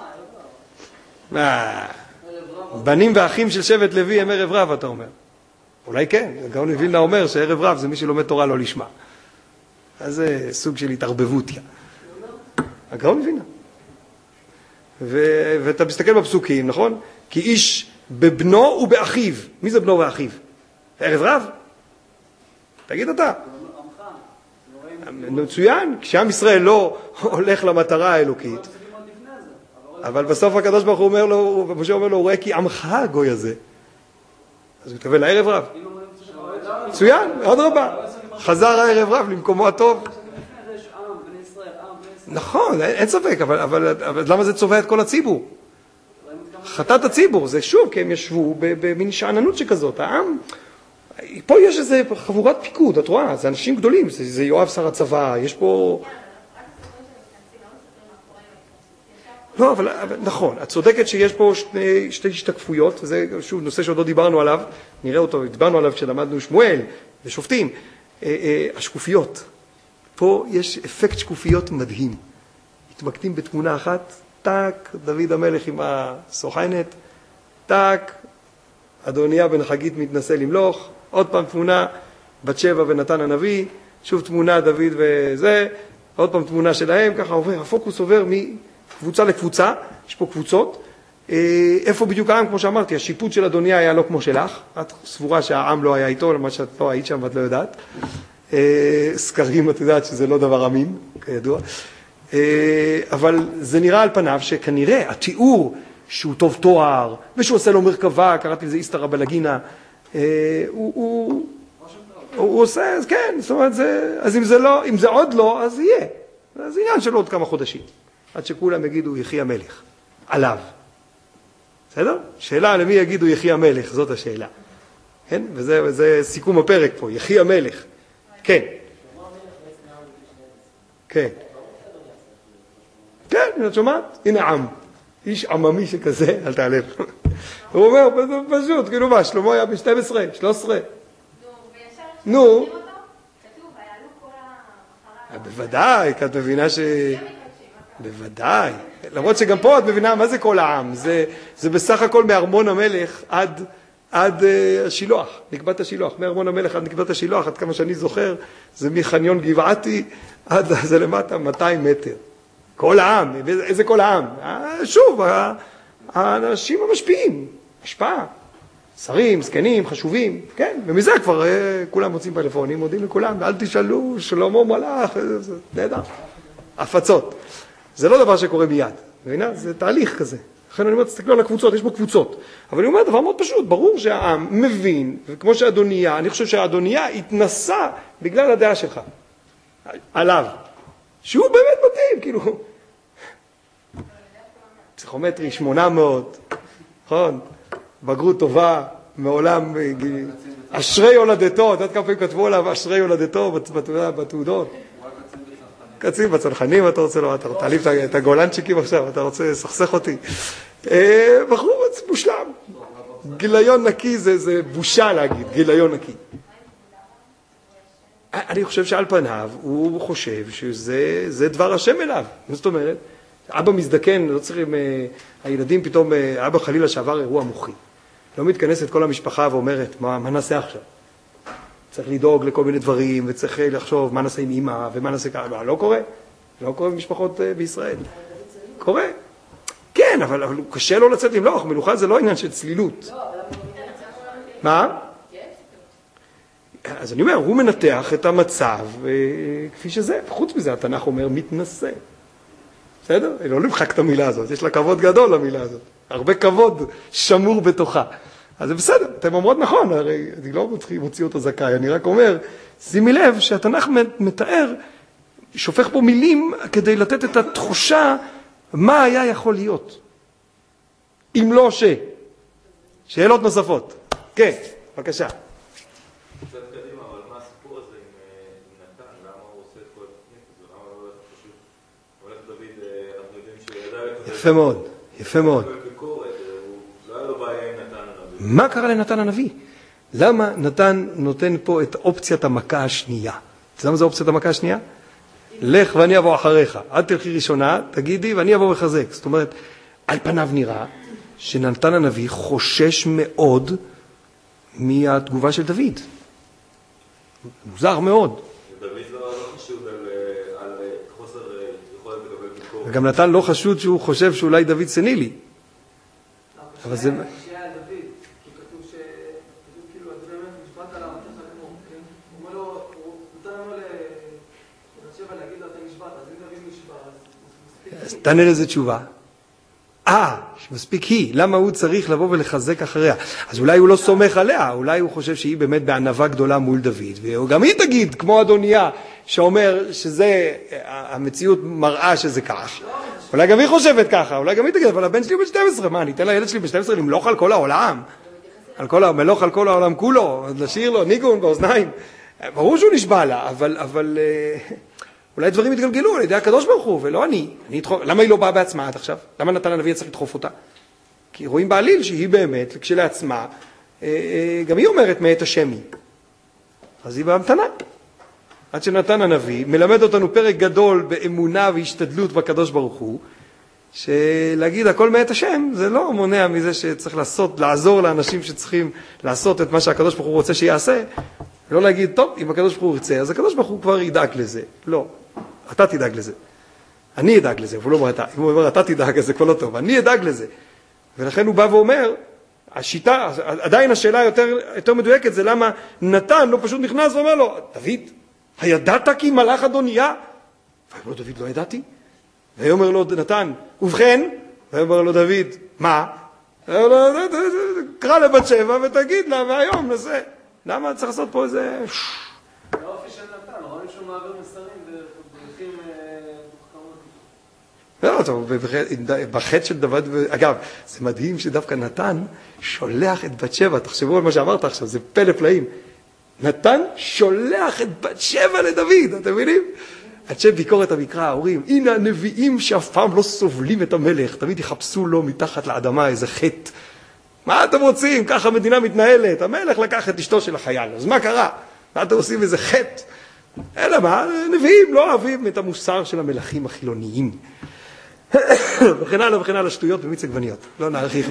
בנים ואחים של שבט לוי הם ערב רב, אתה אומר. אולי כן, הגאון מווילנה אומר שערב רב זה מי שלומד תורה לא לשמה. אז זה סוג של התערבבותיה. הגאון מווילנה. ו- ואתה מסתכל בפסוקים, נכון? כי איש בבנו ובאחיו. מי זה בנו ואחיו? ערב רב? תגיד אתה. מצוין, כשעם ישראל לא הולך למטרה האלוקית, אבל בסוף הקדוש ברוך הוא אומר לו, ומשה אומר לו, הוא רואה כי עמך הגוי הזה. אז הוא מתכוון לערב רב. מצוין, עוד רבה. חזר הערב רב למקומו הטוב. נכון, אין ספק, אבל, אבל, אבל למה זה צובע את כל הציבור? חטאת הציבור, זה שוב, כי הם ישבו במין שעננות שכזאת. העם, פה יש איזה חבורת פיקוד, את רואה, זה אנשים גדולים, זה, זה יואב שר הצבא, יש פה... לא, אבל, אבל נכון, את צודקת שיש פה שני, שתי השתקפויות, וזה שוב נושא שעוד לא דיברנו עליו, נראה אותו, דיברנו עליו כשלמדנו שמואל ושופטים, אה, אה, השקופיות. פה יש אפקט שקופיות מדהים. התמקדים בתמונה אחת, טק, דוד המלך עם הסוחיינת, טק, אדוניה בן חגית מתנסה למלוך, עוד פעם תמונה, בת שבע ונתן הנביא, שוב תמונה דוד וזה, עוד פעם תמונה שלהם, ככה עובר, הפוקוס עובר מקבוצה לקבוצה, יש פה קבוצות, איפה בדיוק העם, כמו שאמרתי, השיפוט של אדוניה היה לא כמו שלך, את סבורה שהעם לא היה איתו, למה שאת לא היית שם ואת לא יודעת, סקרים, את יודעת שזה לא דבר אמין, כידוע, אבל זה נראה על פניו שכנראה התיאור שהוא טוב תואר, ושהוא עושה לו מרכבה, קראתי לזה איסתרא בלגינה, הוא, הוא, הוא עושה, אז כן, זאת אומרת, זה, אז אם זה, לא, אם זה עוד לא, אז יהיה. זה עניין של עוד כמה חודשים, עד שכולם יגידו יחי המלך, עליו. בסדר? שאלה למי יגידו יחי המלך, זאת השאלה. כן? וזה, וזה סיכום הפרק פה, יחי המלך. כן. כן. כן, את שומעת? הנה עם. איש עממי שכזה, אל תעלב. הוא אומר, פשוט, כאילו מה, שלמה היה ב-שתים עשרה, שלוש עשרה. נו. בוודאי, כי את מבינה ש... בוודאי. למרות שגם פה את מבינה מה זה כל העם. זה, זה בסך הכל מארמון המלך עד, עד השילוח, נקבת השילוח. מארמון המלך עד נקבת השילוח, עד כמה שאני זוכר, זה מחניון גבעתי עד זה למטה מאתיים מטר. כל העם, איזה כל העם? שוב, האנשים המשפיעים, השפעה. שרים, זקנים, חשובים, כן, ומזה כבר כולם מוצאים פלאפונים, מודים לכולם, אל תשאלו, שלמה מלאך, זה נהדר. הפצות. זה לא דבר שקורה מיד, מבינה? זה תהליך כזה. לכן אני אומר, תסתכלו על הקבוצות, יש בו קבוצות. אבל אני אומר, דבר מאוד פשוט, ברור שהעם מבין, וכמו שהאדוניה, אני חושב שהאדוניה התנסה בגלל הדעה שלך. עליו, שהוא באמת מתאים, כאילו, פסיכומטרי שמונה מאות, נכון? בגרות טובה, מעולם, אשרי הולדתו, אתה יודעת כמה פעמים כתבו עליו אשרי הולדתו בתעודות? קצין בצנחנים, אתה רוצה לו, אתה תעליב את הגולנצ'יקים עכשיו, אתה רוצה לסכסך אותי. בחור מושלם. גיליון נקי זה בושה להגיד, גיליון נקי. אני חושב שעל פניו הוא חושב שזה דבר השם אליו. זאת אומרת, אבא מזדקן, לא צריכים, הילדים פתאום, אבא חלילה שעבר אירוע מוחי. לא מתכנסת כל המשפחה ואומרת, מה, מה נעשה עכשיו? צריך לדאוג לכל מיני דברים, וצריך לחשוב מה נעשה עם אמא, ומה נעשה ככה. לא, לא קורה. לא קורה במשפחות בישראל. קורה. כן, אבל, אבל קשה לו לצאת למלוך. מלוכה זה לא עניין של צלילות. מה? אז אני אומר, הוא מנתח את המצב כפי שזה. חוץ מזה, התנ"ך אומר, מתנשא. בסדר? לא למחק את המילה הזאת. יש לה כבוד גדול למילה הזאת. הרבה כבוד שמור בתוכה. אז זה בסדר, אתם אומרות נכון, הרי אני לא מוציא אותו זכאי, אני רק אומר, שימי לב שהתנ"ך מתאר, שופך פה מילים כדי לתת את התחושה מה היה יכול להיות. אם לא ש... שאלות נוספות. כן, בבקשה. קצת קדימה, אבל מה הסיפור הזה עם נתן? למה הוא עושה את כל התוכנית הזו? למה לא הולך פשוט? הולך דוד, אנחנו יודעים שידע לכתוב... יפה מאוד, יפה מאוד. מה קרה לנתן הנביא? למה נתן נותן פה את אופציית המכה השנייה? למה זה אופציית המכה השנייה? לך ואני אבוא אחריך. עד תלכי ראשונה, תגידי ואני אבוא וחזק. זאת אומרת, על פניו נראה שנתן הנביא חושש מאוד מהתגובה של דוד. מוזר מאוד. דוד לא חשוד על חוסר יכולת לקבל ביקורת. וגם נתן לא חשוד שהוא חושב שאולי דוד סנילי. אבל זה... תענה לזה תשובה. אה, שמספיק היא. למה הוא צריך לבוא ולחזק אחריה? אז אולי הוא לא סומך עליה, אולי הוא חושב שהיא באמת בענווה גדולה מול דוד, וגם היא תגיד, כמו אדוניה, שאומר שזה, המציאות מראה שזה כך. אולי גם היא חושבת ככה, אולי גם היא תגיד, אבל הבן שלי הוא ב-שתים עשרה, מה, אני אתן לילד שלי ב-שתים עשרה למלוך על כל העולם? על כל, מלוך על כל העולם כולו, לשיר לו ניגון באוזניים. ברור שהוא נשבע לה, אבל, אבל... אולי דברים התגלגלו על ידי הקדוש ברוך הוא, ולא אני. אני אתחוף... למה היא לא באה בעצמה עד עכשיו? למה נתן הנביא צריך לדחוף אותה? כי רואים בעליל שהיא באמת, כשלעצמה, גם היא אומרת מאת השם היא. אז היא בהמתנה. עד שנתן הנביא מלמד אותנו פרק גדול באמונה והשתדלות בקדוש ברוך הוא, שלהגיד הכל מאת השם, זה לא מונע מזה שצריך לעשות, לעזור לאנשים שצריכים לעשות את מה שהקדוש ברוך הוא רוצה שיעשה, לא להגיד, טוב, אם הקדוש ברוך הוא ירצה, אז הקדוש ברוך הוא כבר ידאג לזה. לא, אתה תדאג לזה. אני אדאג לזה, הוא לא אומר אתה. אם הוא אומר, אתה תדאג לזה, כבר לא טוב. אני אדאג לזה. ולכן הוא בא ואומר, השיטה, עדיין השאלה יותר, יותר מדויקת, זה למה נתן לא פשוט נכנס ואומר לו, דוד, הידעת כי מלאך אדוניה? ואומר לו, דוד, לא ידעתי. ואומר לו, נתן, ובכן? ואומר לו, דוד, מה? ואומר לו, קרא לבת שבע ותגיד לה, והיום נעשה. למה צריך לעשות פה איזה... האופי של נתן, רואים שהוא מעביר מסרים בדרכים מוחכמות. לא, טוב, בחטא של דוד, אגב, זה מדהים שדווקא נתן שולח את בת שבע, תחשבו על מה שאמרת עכשיו, זה פלא פלאים. נתן שולח את בת שבע לדוד, אתם מבינים? עד שביקורת המקרא, אומרים, הנה הנביאים שאף פעם לא סובלים את המלך, תמיד יחפשו לו מתחת לאדמה איזה חטא. מה אתם רוצים? ככה המדינה מתנהלת. המלך לקח את אשתו של החייל. אז מה קרה? מה אתם עושים איזה חטא? אלא מה? נביאים לא אוהבים את המוסר של המלכים החילוניים. וכן הלאה וכן הלאה שטויות במיץ עגבניות. לא נעריך.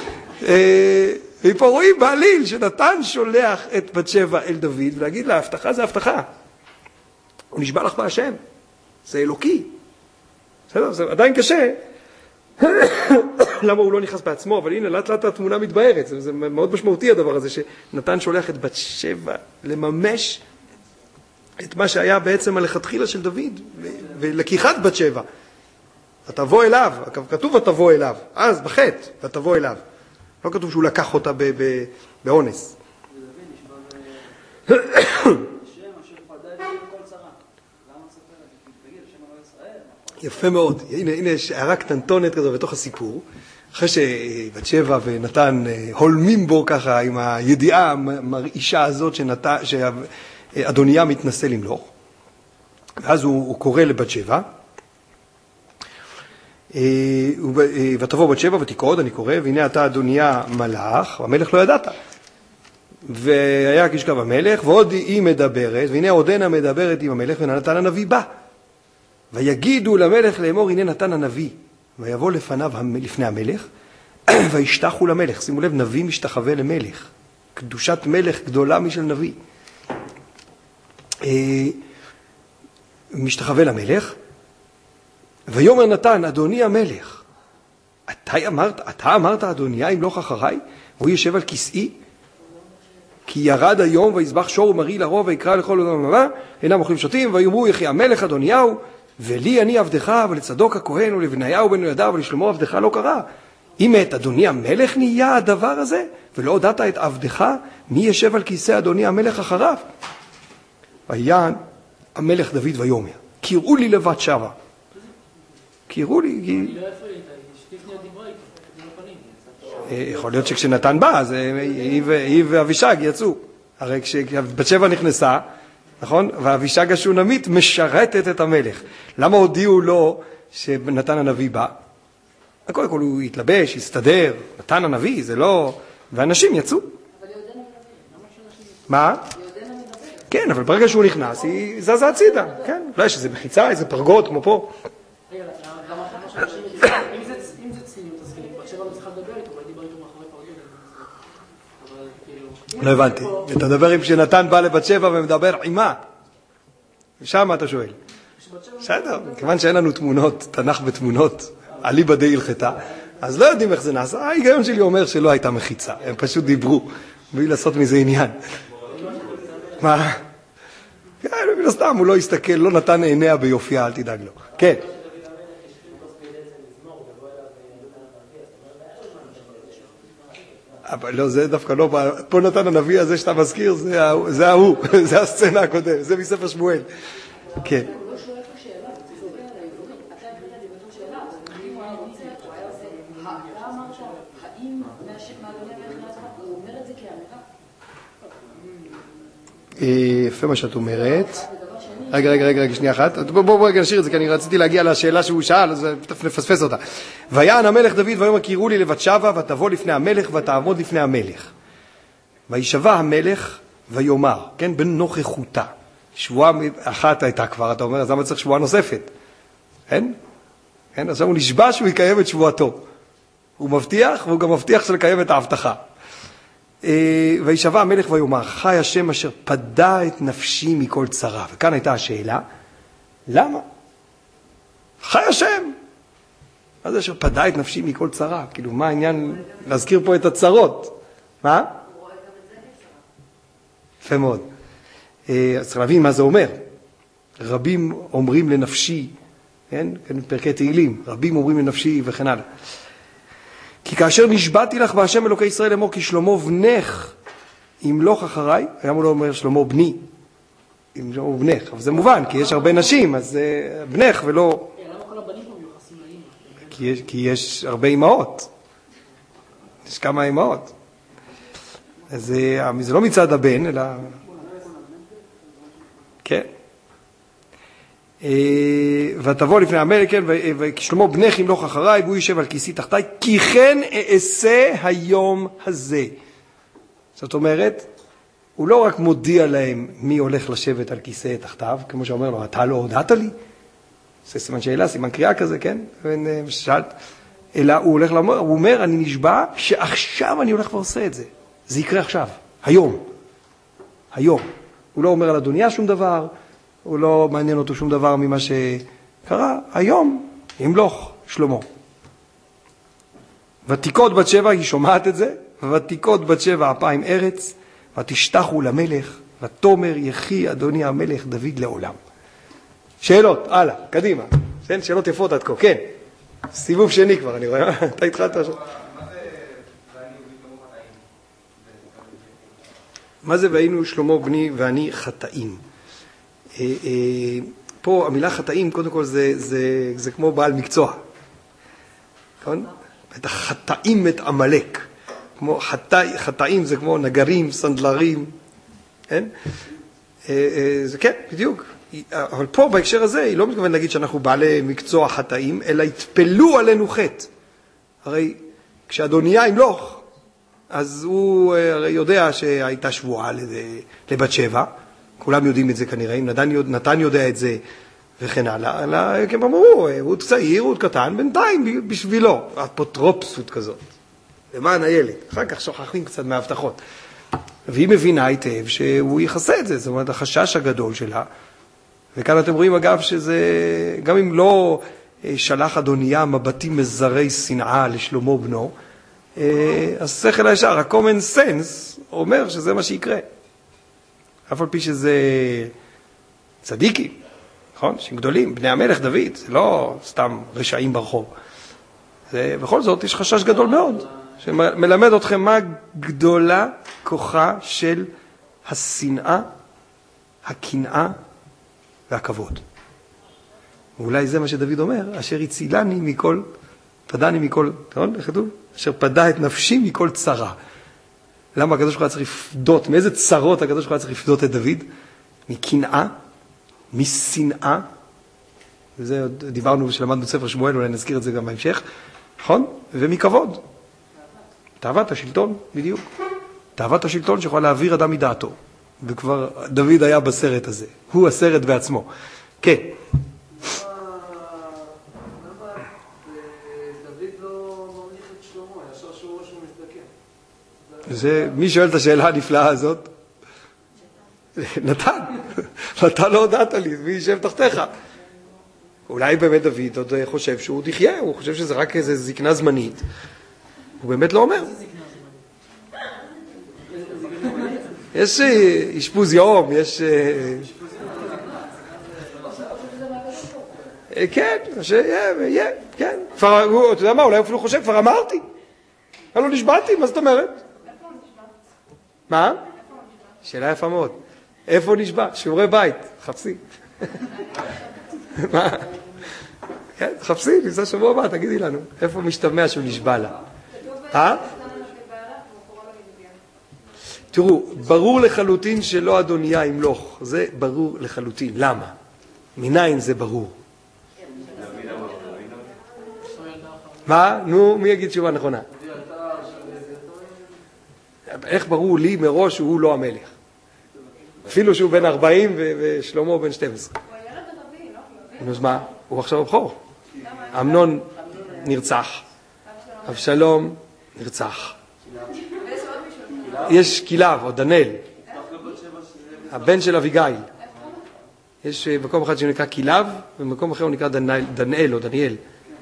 ופה רואים בעליל שנתן שולח את בת שבע אל דוד ולהגיד לה, הבטחה זה הבטחה. הוא נשבע לך בהשם. זה אלוקי. בסדר? זה עדיין קשה. למה הוא לא נכנס בעצמו, אבל הנה, לאט לאט התמונה מתבהרת, זה, זה מאוד משמעותי הדבר הזה, שנתן שולח את בת שבע לממש את מה שהיה בעצם הלכתחילה של דוד, ולקיחת בת שבע. ותבוא אליו, כתוב ותבוא אליו, אז בחטא, ותבוא אליו. לא כתוב שהוא לקח אותה באונס. יפה מאוד. הנה, הנה יש הערה קטנטונת כזו בתוך הסיפור. אחרי שבת שבע ונתן הולמים בו ככה עם הידיעה המרעישה הזאת שנת... שאדוניה מתנסה למלוך. ואז הוא, הוא קורא לבת שבע. ותבוא בת שבע ותקעוד, אני קורא, והנה אתה אדוניה מלאך, והמלך לא ידעת. והיה כשכב המלך, ועוד היא מדברת, והנה עודנה מדברת עם המלך, ונתן הנביא בא. ויגידו למלך לאמור, הנה נתן הנביא. ויבוא לפניו, לפני המלך, וישתחו למלך. שימו לב, נביא משתחווה למלך. קדושת מלך גדולה משל נביא. משתחווה למלך, ויאמר נתן, אדוני המלך, אתה אמרת, אתה אמרת אדוניה ימלוך אחריי, והוא ישב על כסאי, כי ירד היום ויזבח שור ומרי לרוב ויקרא לכל אוממה, אינם אוכלים שותים, ויאמרו יחי המלך אדוניהו, ולי אני עבדך, ולצדוק הכהן ולבניהו בן יהודה ולשלמה עבדך לא קרא. אם את אדוני המלך נהיה הדבר הזה, ולא הודעת את עבדך, מי ישב על כיסא אדוני המלך אחריו? ויען המלך דוד ויאמר, קראו לי לבת שבע. קראו לי, כי... אני לא יפה לי, שתפני הדיברה איתו, זה לא פנים. יכול להיות שכשנתן בא, אז היא ואבישג יצאו. הרי כשבת שבע נכנסה, נכון? ואבישג השונמית משרתת את המלך. למה הודיעו לו שנתן הנביא בא? קודם כל הוא התלבש, הסתדר, נתן הנביא, זה לא... ואנשים יצאו. אבל יהודנה מדבר. למה שאנשים יצאו? מה? יהודנה מדבר. כן, אבל ברגע שהוא נכנס, היא זזה הצידה. כן, אולי שזה מחיצה, איזה פרגות, כמו פה. רגע, למה שאנשים יצאו? אם זה ציניות, אז כאילו, בת שבע לא צריכה לדבר איתו, אבל דיבר איתו מאחורי פרגות. אבל כאילו... לא הבנתי. אתה מדבר עם שנתן בא לבת שבע ומדבר עימה. ושם מה אתה שואל? בסדר, כיוון שאין לנו תמונות, תנ"ך בתמונות, אליבא דהילכתה, אז לא יודעים איך זה נעשה. ההיגיון שלי אומר שלא הייתה מחיצה, הם פשוט דיברו, בלי לעשות מזה עניין. מה? כן, מן הסתם, הוא לא הסתכל, לא נתן עיניה ביופייה, אל תדאג לו. כן. אבל לא, זה דווקא לא, פה נתן הנביא הזה שאתה מזכיר, זה ההוא, זה הסצנה הקודמת, זה מספר שמואל. כן. הוא לא שואל לך שאלה, הוא צובר על העברית. אתה הבאת לי בתור שאלה, אז אם הוא היה רוצה, הוא היה עושה, אתה אמרת, האם מהאדוני המלך לעצמה, הוא אומר את זה כאמירה? יפה מה שאת אומרת. רגע, רגע, רגע, רגע, שנייה אחת. בואו רגע נשאיר את זה, כי אני רציתי להגיע לשאלה שהוא שאל, אז נפספס אותה. ויען המלך דוד ויאמר קראו לי לבת שבע, ותבוא לפני המלך ותעמוד לפני המלך. וישבע המלך ויאמר, כן, בנוכחותה. שבועה אחת הייתה כבר, אתה אומר, אז למה צריך שבועה נוספת? אין? אין? עכשיו הוא נשבע שהוא יקיים את שבועתו. הוא מבטיח, והוא גם מבטיח שלקיים את ההבטחה. וישבע המלך ויאמר, חי השם אשר פדה את נפשי מכל צרה. וכאן הייתה השאלה, למה? חי השם. מה זה אשר פדה את נפשי מכל צרה? כאילו, מה העניין להזכיר פה את הצרות? מה? הוא רואה גם את זה כצרה. יפה מאוד. אז צריך להבין מה זה אומר. רבים אומרים לנפשי, כן? כן, פרקי תהילים, רבים אומרים לנפשי וכן הלאה. כי כאשר נשבעתי לך בהשם אלוקי ישראל לאמור כי שלמה בנך ימלוך אחריי, גם הוא לא אומר שלמה בני, שלמה בנך, אבל זה מובן, כי יש הרבה נשים, אז זה בנך ולא... למה כל הבנים פה מיוחסים לאמא? כי יש, כי יש הרבה אמהות, יש כמה אמהות. אז זה, זה לא מצד הבן, אלא... כן. ותבוא לפני המלך, כן, וכשלמה בנך ימלוך אחריי, והוא ישב על כיסי תחתיי, כי כן אעשה היום הזה. זאת אומרת, הוא לא רק מודיע להם מי הולך לשבת על כיסא תחתיו, כמו שאומר לו, אתה לא הודעת לי? זה סימן שאלה, סימן קריאה כזה, כן? ושאלת, אלא הוא הולך לומר, הוא אומר, אני נשבע שעכשיו אני הולך ועושה את זה. זה יקרה עכשיו, היום. היום. הוא לא אומר על אדוניה שום דבר, הוא לא מעניין אותו שום דבר ממה שקרה. היום ימלוך שלמה. ותיקות בת שבע, היא שומעת את זה, ותיקות בת שבע אפיים ארץ, ותשתחו למלך, ותאמר יחי אדוני המלך דוד לעולם. שאלות, הלאה, קדימה. שאלות יפות עד כה, כן. סיבוב שני כבר, אני רואה. אתה התחלת עכשיו. מה זה והיינו שלמה בני ואני חטאים? פה המילה חטאים, קודם כל זה, זה, זה כמו בעל מקצוע. נכון? את החטאים את עמלק. כמו חטא, חטאים זה כמו נגרים, סנדלרים. כן? זה כן, בדיוק. אבל פה בהקשר הזה היא לא מתכוון להגיד שאנחנו בעלי מקצוע חטאים, אלא התפלו עלינו חטא. הרי כשאדוניה ימלוך, אז הוא הרי יודע שהייתה שבועה לבת שבע, כולם יודעים את זה כנראה, אם נתן יודע את זה וכן הלאה, אלא הם אמרו, הוא צעיר, הוא קטן, בינתיים בשבילו, אפוטרופסות כזאת, למען הילד, אחר כך שוכחים קצת מההבטחות. והיא מבינה היטב שהוא יחסה את זה, זאת אומרת, החשש הגדול שלה, וכאן אתם רואים אגב שזה, גם אם לא שלח אדוניה מבטים מזרי שנאה לשלמה בנו, אז שכל הישר, ה-common sense, אומר שזה מה שיקרה. אף על פי שזה צדיקים, נכון? שהם גדולים, בני המלך דוד, זה לא סתם רשעים ברחוב. זה, בכל זאת יש חשש גדול מאוד, שמלמד אתכם מה גדולה כוחה של השנאה, הקנאה והכבוד. ואולי זה מה שדוד אומר, אשר הצילני מכל, פדני מכל, נכון? איך כתוב? אשר פדה את נפשי מכל צרה. למה הקדוש ברוך הוא צריך לפדות, מאיזה צרות הקדוש ברוך הוא צריך לפדות את דוד? מקנאה, משנאה, וזה דיברנו שלמדנו בספר שמואל, אולי נזכיר את זה גם בהמשך, נכון? ומכבוד. תאוות השלטון, בדיוק. תאוות השלטון שיכולה להעביר אדם מדעתו. וכבר דוד היה בסרט הזה. הוא הסרט בעצמו. כן. זה, מי שואל את השאלה הנפלאה הזאת? נתן. אתה לא הודעת לי, מי יישב תחתיך? אולי באמת דוד עוד חושב שהוא תחיה, הוא חושב שזה רק איזו זקנה זמנית. הוא באמת לא אומר. יש אשפוז יום, יש... כן, שיהיה, יהיה, כן. אתה יודע מה, אולי אפילו חושב, כבר אמרתי. אני לא נשבעתי, מה זאת אומרת? מה? שאלה יפה מאוד. איפה נשבע? שיעורי בית, חפשי. מה? כן, חפשי, נמצא שבוע הבא, תגידי לנו. איפה משתמע שהוא נשבע לה? אה? תראו, ברור לחלוטין שלא אדוניה ימלוך. זה ברור לחלוטין. למה? מניין זה ברור. מה? נו, מי יגיד תשובה נכונה? איך ברור לי מראש שהוא לא המלך? אפילו שהוא בן ארבעים ושלמה בן שתים עשרה. הוא הילד הרביעי, לא? אז מה? הוא עכשיו הבכור. אמנון נרצח. אבשלום נרצח. יש כילב, או דנאל. הבן של אביגיל. יש מקום אחד שנקרא כילב, ובמקום אחר הוא נקרא דנאל או דניאל.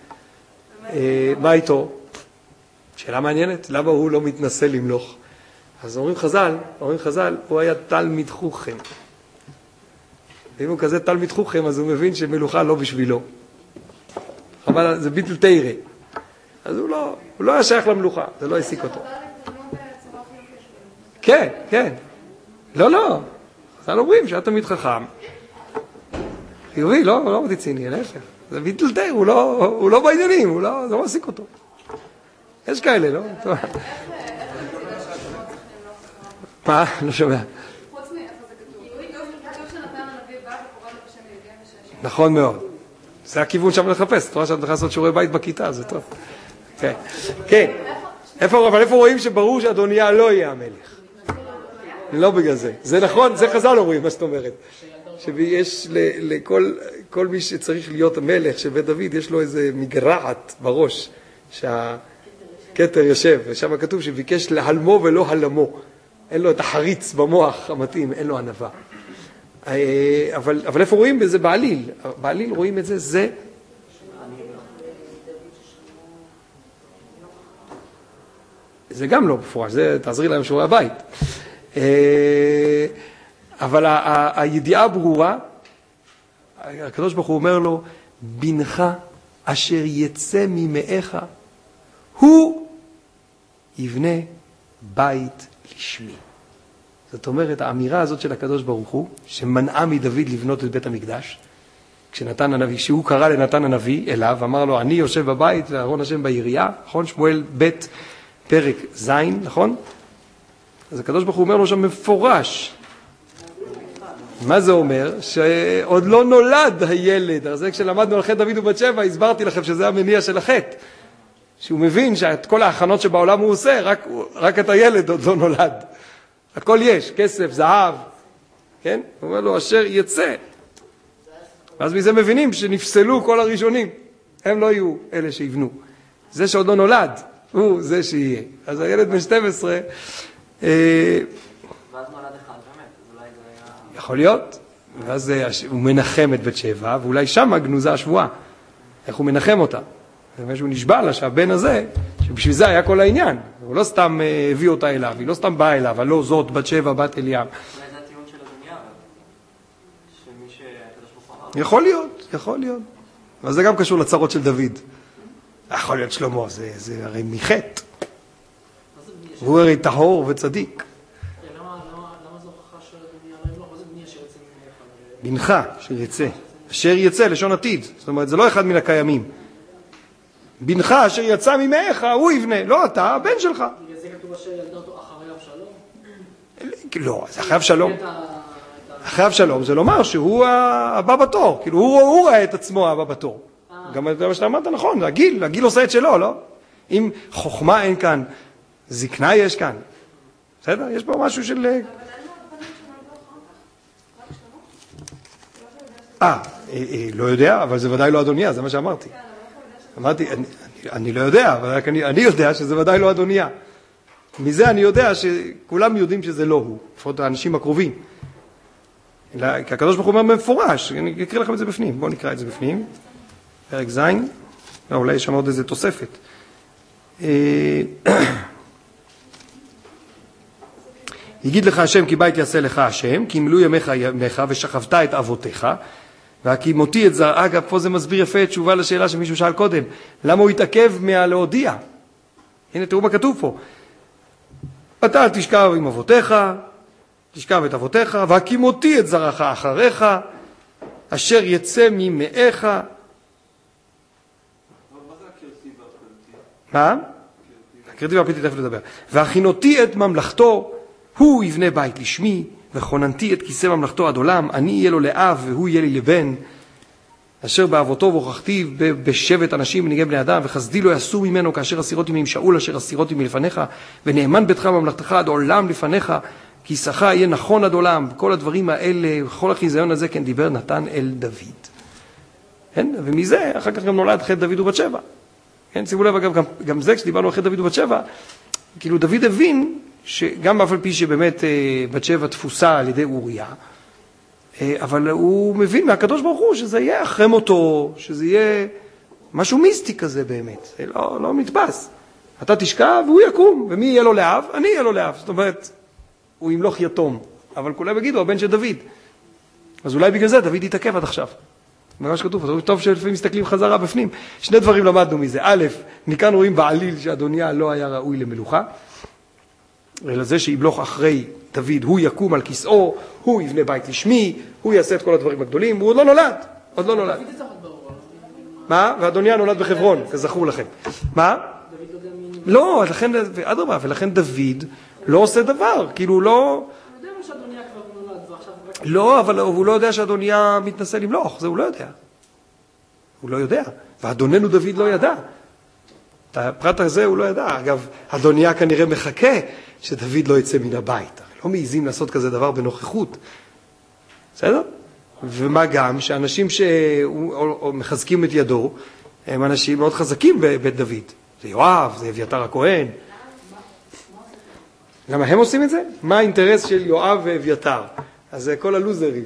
מה איתו? שאלה מעניינת, למה הוא לא מתנסה למלוך? אז אומרים חז"ל, אומרים חז"ל, הוא היה תלמיד חוכם. ואם הוא כזה תלמיד חוכם, אז הוא מבין שמלוכה לא בשבילו. אבל זה ביטל תירה. אז הוא לא, הוא לא היה שייך למלוכה, זה לא העסיק אותו. כן, כן. לא, לא. חז"ל אומרים שהיה תלמיד חכם. חיובי, לא, לא אמרתי ציני, להפך. זה ביטל תירה, הוא לא, הוא לא בעניינים, הוא לא, זה לא העסיק אותו. יש כאלה, לא? מה? לא שומע. חוץ מאיפה זה כתוב? כתוב שנתן הנביא בא וקורא לו בשם יהודים ושם. נכון מאוד. זה הכיוון שם לחפש. תראה שאת נכנס לעשות שיעורי בית בכיתה, זה טוב. כן. כן. אבל איפה רואים שברור שאדוניה לא יהיה המלך? לא בגלל זה. זה נכון, זה חז"ל אומרים, מה זאת אומרת. שיש לכל מי שצריך להיות המלך, שבית דוד יש לו איזה מגרעת בראש, שהכתר יושב, ושם כתוב שביקש להלמו ולא הלמו. אין לו את החריץ במוח המתאים, אין לו ענווה. אבל, אבל איפה רואים בזה? בעליל. בעליל רואים את זה, זה... זה גם לא בפורש, זה תעזרי להם שיעורי הבית. אבל ה- ה- הידיעה ברורה, הקדוש ברוך הוא אומר לו, בנך אשר יצא ממאיך, הוא יבנה בית לשמי. זאת אומרת, האמירה הזאת של הקדוש ברוך הוא, שמנעה מדוד לבנות את בית המקדש, כשנתן הנביא, כשהוא קרא לנתן הנביא אליו, אמר לו, אני יושב בבית ואהרון השם בעירייה, נכון? שמואל ב' פרק ז', נכון? אז הקדוש ברוך הוא אומר לו שם מפורש. מה זה אומר? שעוד לא נולד הילד. אז זה כשלמדנו על חטא דוד ובת שבע, הסברתי לכם שזה המניע של החטא. שהוא מבין שאת כל ההכנות שבעולם הוא עושה, רק, רק את הילד עוד לא נולד. הכל יש, כסף, זהב, כן? הוא אומר לו, אשר יצא. ואז מזה מבינים שנפסלו כל הראשונים. הם לא יהיו אלה שיבנו. זה שעוד לא נולד, הוא זה שיהיה. אז הילד בן שתים עשרה... ואז נולד אחד, באמת, אז אולי זה היה... יכול להיות. ואז הוא מנחם את בת שבע, ואולי שם גנוזה השבועה. איך הוא מנחם אותה. זה מה שהוא נשבע לה שהבן הזה, שבשביל זה היה כל העניין. הוא לא סתם הביא אותה אליו, היא לא סתם באה אליו, הלא זאת בת שבע, בת אליהו. אולי זה הטיעון של הדוניה, שמי שהקדוש ברוך הוא אמר. יכול להיות, יכול להיות. אבל זה גם קשור לצרות של דוד. יכול להיות שלמה, זה, זה הרי מחטא. הוא הרי טהור וצדיק. למה זו הוכחה של הדוניה על האמלוך? מה זה בנייה שיוצא ממך? בנך, שיצא. אשר יצא, לשון עתיד. זאת אומרת, זה לא אחד מן הקיימים. בנך אשר יצא ממך, הוא יבנה. לא אתה, הבן שלך. בגלל זה כתוב אשר ילדה אותו אחרי אבשלום? לא, זה אחרי אבשלום. אחרי אבשלום זה לומר שהוא הבא בתור. כאילו, הוא, הוא ראה את עצמו הבא בתור. גם מה שאתה אמרת נכון, הגיל, הגיל עושה את שלו, לא? אם חוכמה אין כאן, זקנה יש כאן. בסדר? יש פה משהו של... אה, לא יודע, אבל זה ודאי לא אדוניה, זה מה שאמרתי. אמרתי, אני, אני לא יודע, אבל אני, אני יודע שזה ודאי לא אדוניה. מזה אני יודע שכולם יודעים שזה לא הוא, לפחות האנשים הקרובים. כי הקדוש ברוך הוא אומר במפורש, אני אקריא לכם את זה בפנים, בואו נקרא את זה בפנים. פרק ז', אולי יש שם עוד איזה תוספת. יגיד לך השם כי בית יעשה לך השם, כי ימלאו ימיך ימיך ושכבת את אבותיך, והקימותי את זרע. אגב, פה זה מסביר יפה תשובה לשאלה שמישהו שאל קודם. למה הוא התעכב מהלהודיע? הנה, תראו מה כתוב פה. אתה תשכב עם אבותיך, תשכב את אבותיך, והקימותי את זרעך אחריך, אשר יצא ממאיך. מה? הקראתי והפליתי תכף לדבר. והכינותי את ממלכתו, הוא יבנה בית לשמי, וכוננתי את כיסא ממלכתו עד עולם, אני אהיה לו לאב והוא יהיה לי לבן, אשר באבותו והוכחתי בשבט אנשים ונהגי בני אדם, וחסדי לא יעשו ממנו כאשר אסירותי מעם שאול אשר אסירותי מלפניך, ונאמן ביתך ממלכתך עד עולם לפניך, כיסאך יהיה נכון עד עולם. כל הדברים האלה, כל החיזיון הזה כן דיבר נתן אל דוד. כן? ומזה אחר כך גם נולד חטא דוד ובת שבע. כן? שימו לב, אגב, גם, גם זה כשדיברנו על חטא דוד ובת שבע, כאילו דוד הבין שגם אף על פי שבאמת בת שבע תפוסה על ידי אוריה, אבל הוא מבין מהקדוש ברוך הוא שזה יהיה אחרי מותו, שזה יהיה משהו מיסטי כזה באמת, זה לא, לא מתבס. אתה תשכב והוא יקום, ומי יהיה לו לאב? אני יהיה לו לאב. זאת אומרת, הוא ימלוך יתום, אבל כולם יגידו, הבן של דוד. אז אולי בגלל זה דוד יתעכב עד עכשיו. מה שכתוב, טוב שלפעמים מסתכלים חזרה בפנים. שני דברים למדנו מזה. א', מכאן רואים בעליל שאדוניה לא היה ראוי למלוכה, אלא זה שימלוך אחרי דוד, הוא יקום על כיסאו, הוא יבנה בית לשמי, הוא יעשה את כל הדברים הגדולים, הוא עוד לא נולד, עוד לא נולד. מה? ואדוניה נולד בחברון, כזכור לכם. מה? לא, לכן, אדרבה, ולכן דוד לא עושה דבר, כאילו לא... הוא יודע מה שאדוניה כבר נולד, ועכשיו... לא, אבל הוא לא יודע שאדוניה מתנסה למלוך, זה הוא לא יודע. הוא לא יודע, ואדוננו דוד לא ידע. את הפרט הזה הוא לא ידע. אגב, אדוניה כנראה מחכה שדוד לא יצא מן הבית. לא מעיזים לעשות כזה דבר בנוכחות. בסדר? ומה גם שאנשים שמחזקים את ידו, הם אנשים מאוד חזקים בבית דוד. זה יואב, זה אביתר הכהן. למה הם עושים את זה? מה האינטרס של יואב ואביתר? אז זה כל הלוזרים.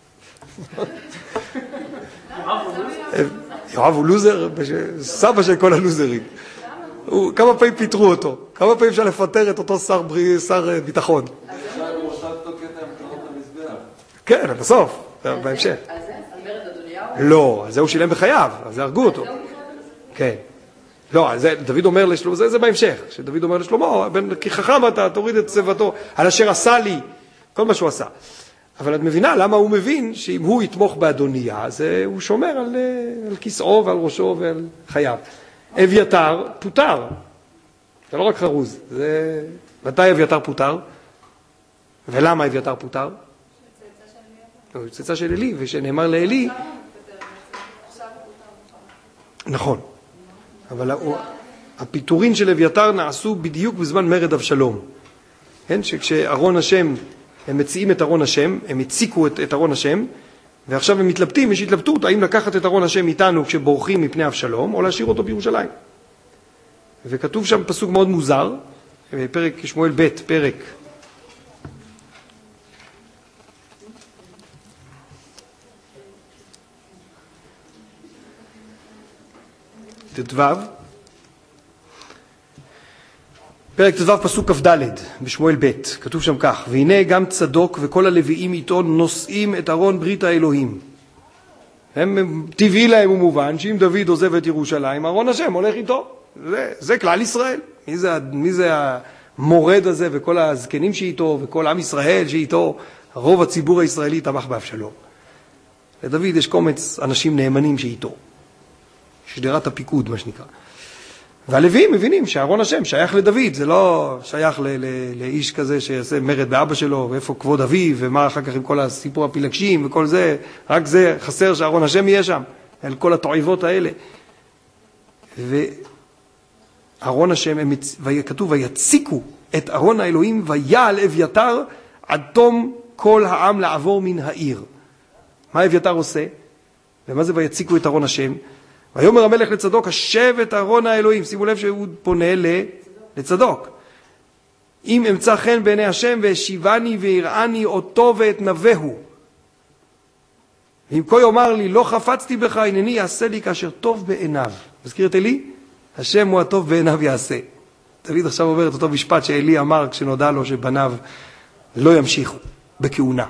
יואב הוא לוזר, סבא של כל הלוזרים. כמה פעמים פיתרו אותו? כמה פעמים אפשר לפטר את אותו שר ביטחון? כן, בסוף, בהמשך. על זה? על מרד אדוניהו? לא, על זה הוא שילם בחייו, על זה הרגו אותו. כן. לא, דוד אומר לשלמה, זה בהמשך, שדוד אומר לשלמה, כי חכם אתה, תוריד את צוותו, על אשר עשה לי, כל מה שהוא עשה. אבל את מבינה למה הוא מבין שאם הוא יתמוך באדוניה, אז הוא שומר על, על כיסאו ועל ראשו ועל חייו. אביתר פוטר. זה לא רק חרוז. זה... מתי אביתר פוטר? ולמה אביתר פוטר? הוא צאצא של אלי, ושנאמר לאלי... נכון. אבל הפיטורין של אביתר נעשו בדיוק בזמן מרד אבשלום. כן? שכשארון השם, הם מציעים את ארון השם, הם הציקו את, את ארון השם, ועכשיו הם מתלבטים, יש התלבטות, האם לקחת את ארון השם איתנו כשבורחים מפני אבשלום, או להשאיר אותו בירושלים. וכתוב שם פסוק מאוד מוזר, פרק שמואל ב', פרק תתוו, פרק תתוו פסוק כ"ד בשמואל ב', כתוב שם כך: והנה גם צדוק וכל הלוויים איתו נושאים את ארון ברית האלוהים. הם טבעי להם ומובן שאם דוד עוזב את ירושלים, ארון השם הולך איתו. זה, זה כלל ישראל. מי זה, מי זה המורד הזה וכל הזקנים שאיתו וכל עם ישראל שאיתו? רוב הציבור הישראלי תמך באבשלום. לדוד יש קומץ אנשים נאמנים שאיתו. שדרת הפיקוד, מה שנקרא. והלוויים מבינים שארון השם שייך לדוד, זה לא שייך ל- ל- לאיש כזה שיעשה מרד באבא שלו, ואיפה כבוד אביו, ומה אחר כך עם כל הסיפור הפילגשים וכל זה, רק זה חסר שארון השם יהיה שם, על כל התועבות האלה. וארון השם, הם, כתוב, ויציקו את ארון האלוהים ויעל אביתר עד תום כל העם לעבור מן העיר. מה אביתר עושה? ומה זה ויציקו את ארון השם? ויאמר המלך לצדוק, השב את ארון האלוהים. שימו לב שהוא פונה לצדוק. אם אמצא חן בעיני השם והשיבני ויראני אותו ואת נבהו. ואם כה יאמר לי לא חפצתי בך, הנני יעשה לי כאשר טוב בעיניו. מזכיר את אלי? השם הוא הטוב בעיניו יעשה. דוד עכשיו אומר את אותו משפט שאלי אמר כשנודע לו שבניו לא ימשיכו בכהונה.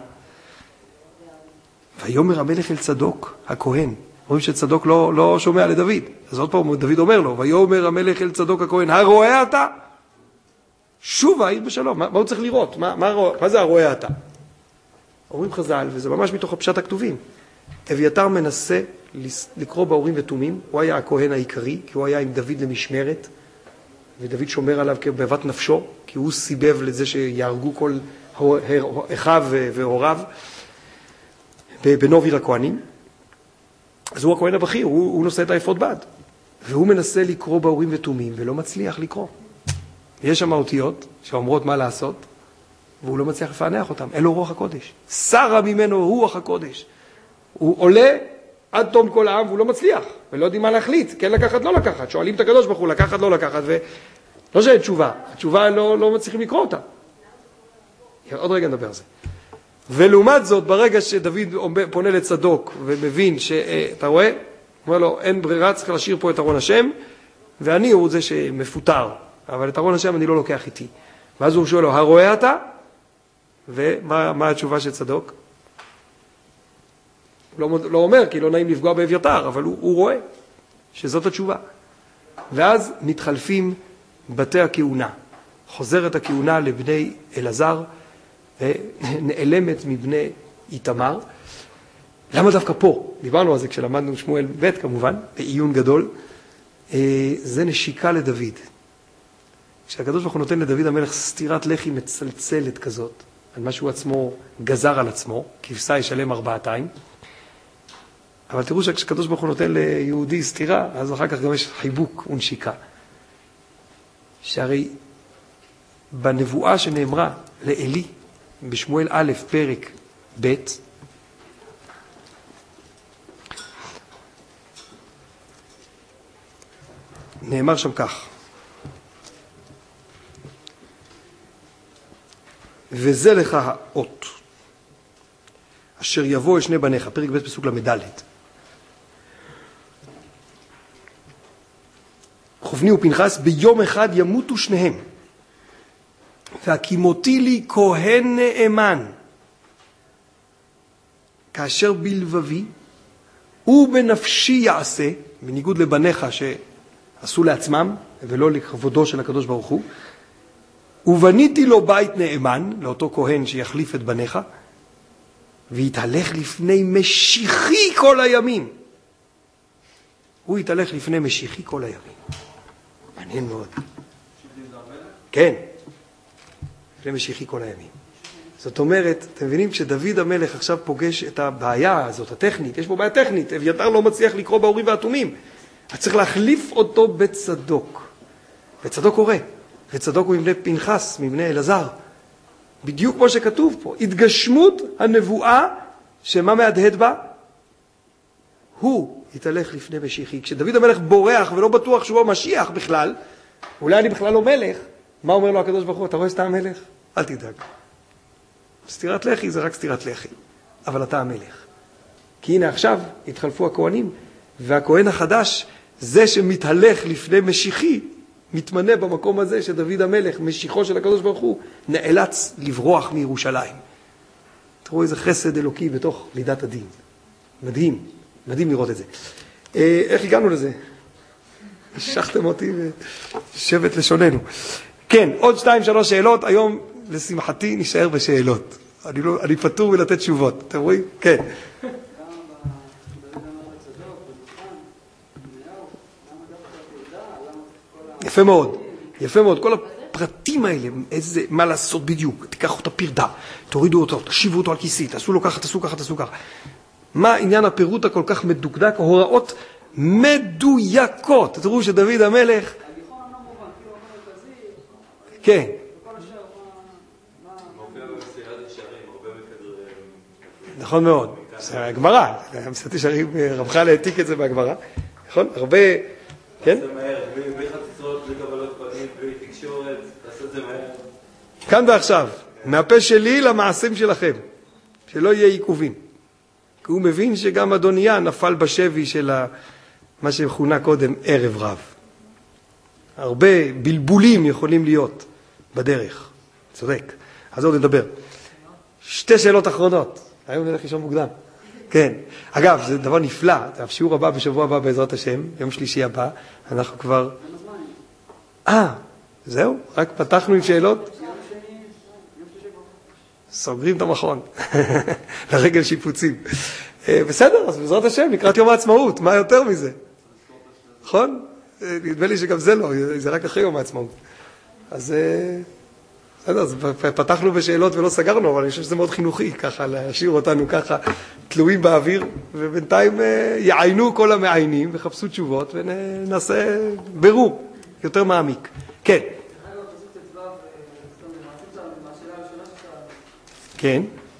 ויאמר המלך אל צדוק הכהן. רואים שצדוק לא, לא שומע לדוד. אז עוד פעם דוד אומר לו, ויאמר המלך אל צדוק הכהן, הרואה אתה? שוב העיר בשלום. מה, מה הוא צריך לראות? מה, מה, מה זה הרואה אתה? אומרים חז"ל, וזה ממש מתוך הפשט הכתובים. אביתר מנסה לקרוא באורים ותומים, הוא היה הכהן העיקרי, כי הוא היה עם דוד למשמרת, ודוד שומר עליו כבבת נפשו, כי הוא סיבב לזה שיהרגו כל אחיו והוריו בנוב עיר הכהנים. אז הוא הכהן הבכיר, הוא, הוא נושא את האפוד בד. והוא מנסה לקרוא באורים ותומים, ולא מצליח לקרוא. יש שם אותיות שאומרות מה לעשות, והוא לא מצליח לפענח אותם. אין לו רוח הקודש. שרה ממנו רוח הקודש. הוא עולה עד תום כל העם, והוא לא מצליח. ולא יודעים מה להחליט. כן לקחת, לא לקחת. שואלים את הקדוש ברוך הוא, לקחת, לא לקחת. ולא שאין תשובה. התשובה לא, לא מצליחים לקרוא אותה. עוד רגע נדבר על זה. ולעומת זאת, ברגע שדוד פונה לצדוק ומבין שאתה רואה, הוא אומר לו, אין ברירה, צריך להשאיר פה את ארון השם, ואני הוא זה שמפוטר, אבל את ארון השם אני לא לוקח איתי. ואז הוא שואל לו, הרואה אתה? ומה מה התשובה של צדוק? הוא לא, לא אומר, כי לא נעים לפגוע באביתר, אבל הוא, הוא רואה שזאת התשובה. ואז מתחלפים בתי הכהונה. חוזרת הכהונה לבני אלעזר, ונעלמת מבני איתמר. למה דווקא פה? דיברנו על זה כשלמדנו שמואל ב' כמובן, בעיון גדול. זה נשיקה לדוד. כשהקדוש ברוך הוא נותן לדוד המלך סתירת לחי מצלצלת כזאת, על מה שהוא עצמו גזר על עצמו, כבשה ישלם ארבעתיים. אבל תראו שכשהקדוש ברוך הוא נותן ליהודי סתירה, אז אחר כך גם יש חיבוק ונשיקה. שהרי בנבואה שנאמרה לאלי, בשמואל א' פרק ב', נאמר שם כך: וזה לך האות אשר יבוא אל שני בניך, פרק ב' פסוק למד'. חופני ופנחס ביום אחד ימותו שניהם, והקימותי לי כהן נאמן, כאשר בלבבי ובנפשי יעשה, בניגוד לבניך שעשו לעצמם ולא לכבודו של הקדוש ברוך הוא, ובניתי לו בית נאמן, לאותו כהן שיחליף את בניך, והתהלך לפני משיחי כל הימים. הוא התהלך לפני משיחי כל הימים. מעניין מאוד. כן. לפני משיחי כל הימים. זאת אומרת, אתם מבינים, כשדוד המלך עכשיו פוגש את הבעיה הזאת, הטכנית, יש פה בעיה טכנית, אביתר לא מצליח לקרוא באורים והתומים. אז צריך להחליף אותו בצדוק. וצדוק קורא. וצדוק הוא מבני פנחס, מבני אלעזר. בדיוק כמו שכתוב פה. התגשמות הנבואה, שמה מהדהד בה? הוא התהלך לפני משיחי. כשדוד המלך בורח ולא בטוח שהוא המשיח בכלל, אולי אני בכלל לא מלך, מה אומר לו הקדוש ברוך הוא? אתה רואה שאתה המלך? אל תדאג. סתירת לחי זה רק סתירת לחי, אבל אתה המלך. כי הנה עכשיו התחלפו הכהנים, והכהן החדש, זה שמתהלך לפני משיחי, מתמנה במקום הזה שדוד המלך, משיחו של הקדוש ברוך הוא, נאלץ לברוח מירושלים. תראו איזה חסד אלוקי בתוך לידת הדין. מדהים, מדהים לראות את זה. אה, איך הגענו לזה? השכתם אותי ושבט לשוננו. כן, עוד שתיים, שלוש שאלות. היום, לשמחתי, נשאר בשאלות. אני, לא, אני פטור מלתת תשובות. אתם רואים? כן. יפה מאוד, יפה מאוד. כל הפרטים האלה, איזה, מה לעשות בדיוק. תיקחו את הפרדה, תורידו אותו, תשיבו אותו על כיסי, תעשו לו ככה, תעשו ככה, תעשו ככה. מה עניין הפירוט הכל כך מדוקדק? הוראות מדויקות. תראו שדוד המלך... כן. נכון מאוד. זה הגמרא. מסעת ישרים, רבך להעתיק את זה בהגמרא. נכון? הרבה... כן? זה מהר, בלי חצוצרות, בלי קבלות פנים, בלי תקשורת, תעשה את זה מהר. כאן ועכשיו, מהפה שלי למעשים שלכם, שלא יהיה עיכובים. כי הוא מבין שגם אדוניה נפל בשבי של מה שמכונה קודם ערב רב. הרבה בלבולים יכולים להיות בדרך. צודק. אז עוד נדבר. שתי שאלות אחרונות. היום נלך לישון מוקדם. כן. אגב, זה דבר נפלא. השיעור הבא בשבוע הבא בעזרת השם, יום שלישי הבא, אנחנו כבר... אה, זהו? רק פתחנו עם שאלות? סוגרים את המכון. לרגל שיפוצים. בסדר, אז בעזרת השם, לקראת יום העצמאות. מה יותר מזה? נכון? נדמה לי שגם זה לא, זה רק אחרי יום העצמאות. אז... בסדר, אז פתחנו בשאלות ולא סגרנו, אבל אני חושב שזה מאוד חינוכי, ככה, להשאיר אותנו ככה תלויים באוויר, ובינתיים יעיינו כל המעיינים וחפשו תשובות ונעשה ברור יותר מעמיק. כן. כן.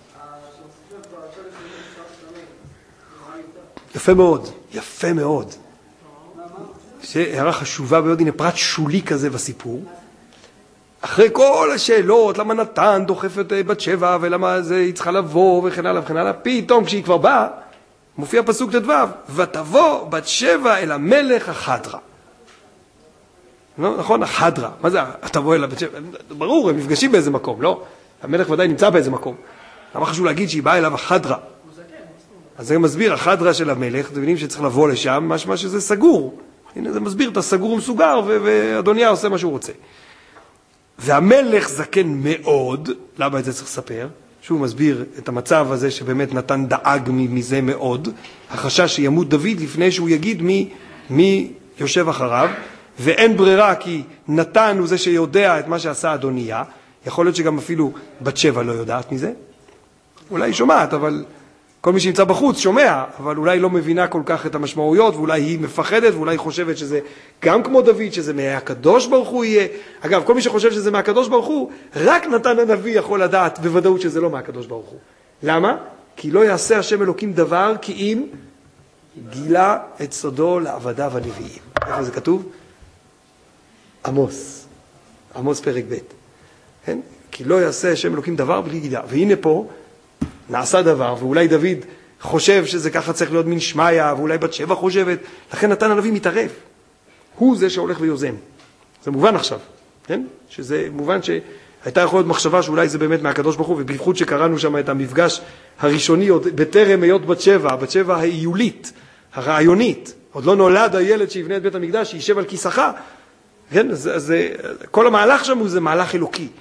יפה מאוד, יפה מאוד. שהערה חשובה מאוד, הנה פרט שולי כזה בסיפור. אחרי כל השאלות, למה נתן דוחף את בת שבע, ולמה זה היא צריכה לבוא, וכן הלאה וכן הלאה, פתאום כשהיא כבר באה, מופיע פסוק תדו, ותבוא בת שבע אל המלך החדרה. לא, נכון, החדרה. מה זה, תבוא אל הבת שבע? ברור, הם נפגשים באיזה מקום, לא? המלך ודאי נמצא באיזה מקום. למה חשוב להגיד שהיא באה אליו החדרה? אז זה מסביר, החדרה של המלך, אתם מבינים שצריך לבוא לשם, משמע שזה סגור. הנה זה מסביר, אתה סגור ומסוגר, ואדוניה עושה מה שהוא רוצה. והמלך זקן מאוד, למה את זה צריך לספר? שהוא מסביר את המצב הזה שבאמת נתן דאג מזה מאוד, החשש שימות דוד לפני שהוא יגיד מי, מי יושב אחריו, ואין ברירה כי נתן הוא זה שיודע את מה שעשה אדוניה, יכול להיות שגם אפילו בת שבע לא יודעת מזה, אולי היא שומעת, אבל כל מי שנמצא בחוץ שומע, אבל אולי לא מבינה כל כך את המשמעויות, ואולי היא מפחדת, ואולי היא חושבת שזה גם כמו דוד, שזה מהקדוש ברוך הוא יהיה. אגב, כל מי שחושב שזה מהקדוש ברוך הוא, רק נתן הנביא יכול לדעת בוודאות שזה לא מהקדוש ברוך הוא. למה? כי לא יעשה השם אלוקים דבר, כי אם גילה את סודו לעבדיו הנביאים. איפה זה כתוב? עמוס. עמוס פרק ב'. כן? כי לא יעשה השם אלוקים דבר בלי גילה. והנה פה, נעשה דבר, ואולי דוד חושב שזה ככה צריך להיות מין שמיה, ואולי בת שבע חושבת, לכן נתן הנביא מתערב. הוא זה שהולך ויוזם. זה מובן עכשיו, כן? שזה מובן שהייתה יכול להיות מחשבה שאולי זה באמת מהקדוש ברוך הוא, ובייחוד שקראנו שם את המפגש הראשוני, עוד בטרם היות בת שבע, בת שבע האיולית, הרעיונית, עוד לא נולד הילד שיבנה את בית המקדש, שישב על כיסחה, כן? אז, אז כל המהלך שם הוא זה מהלך אלוקי,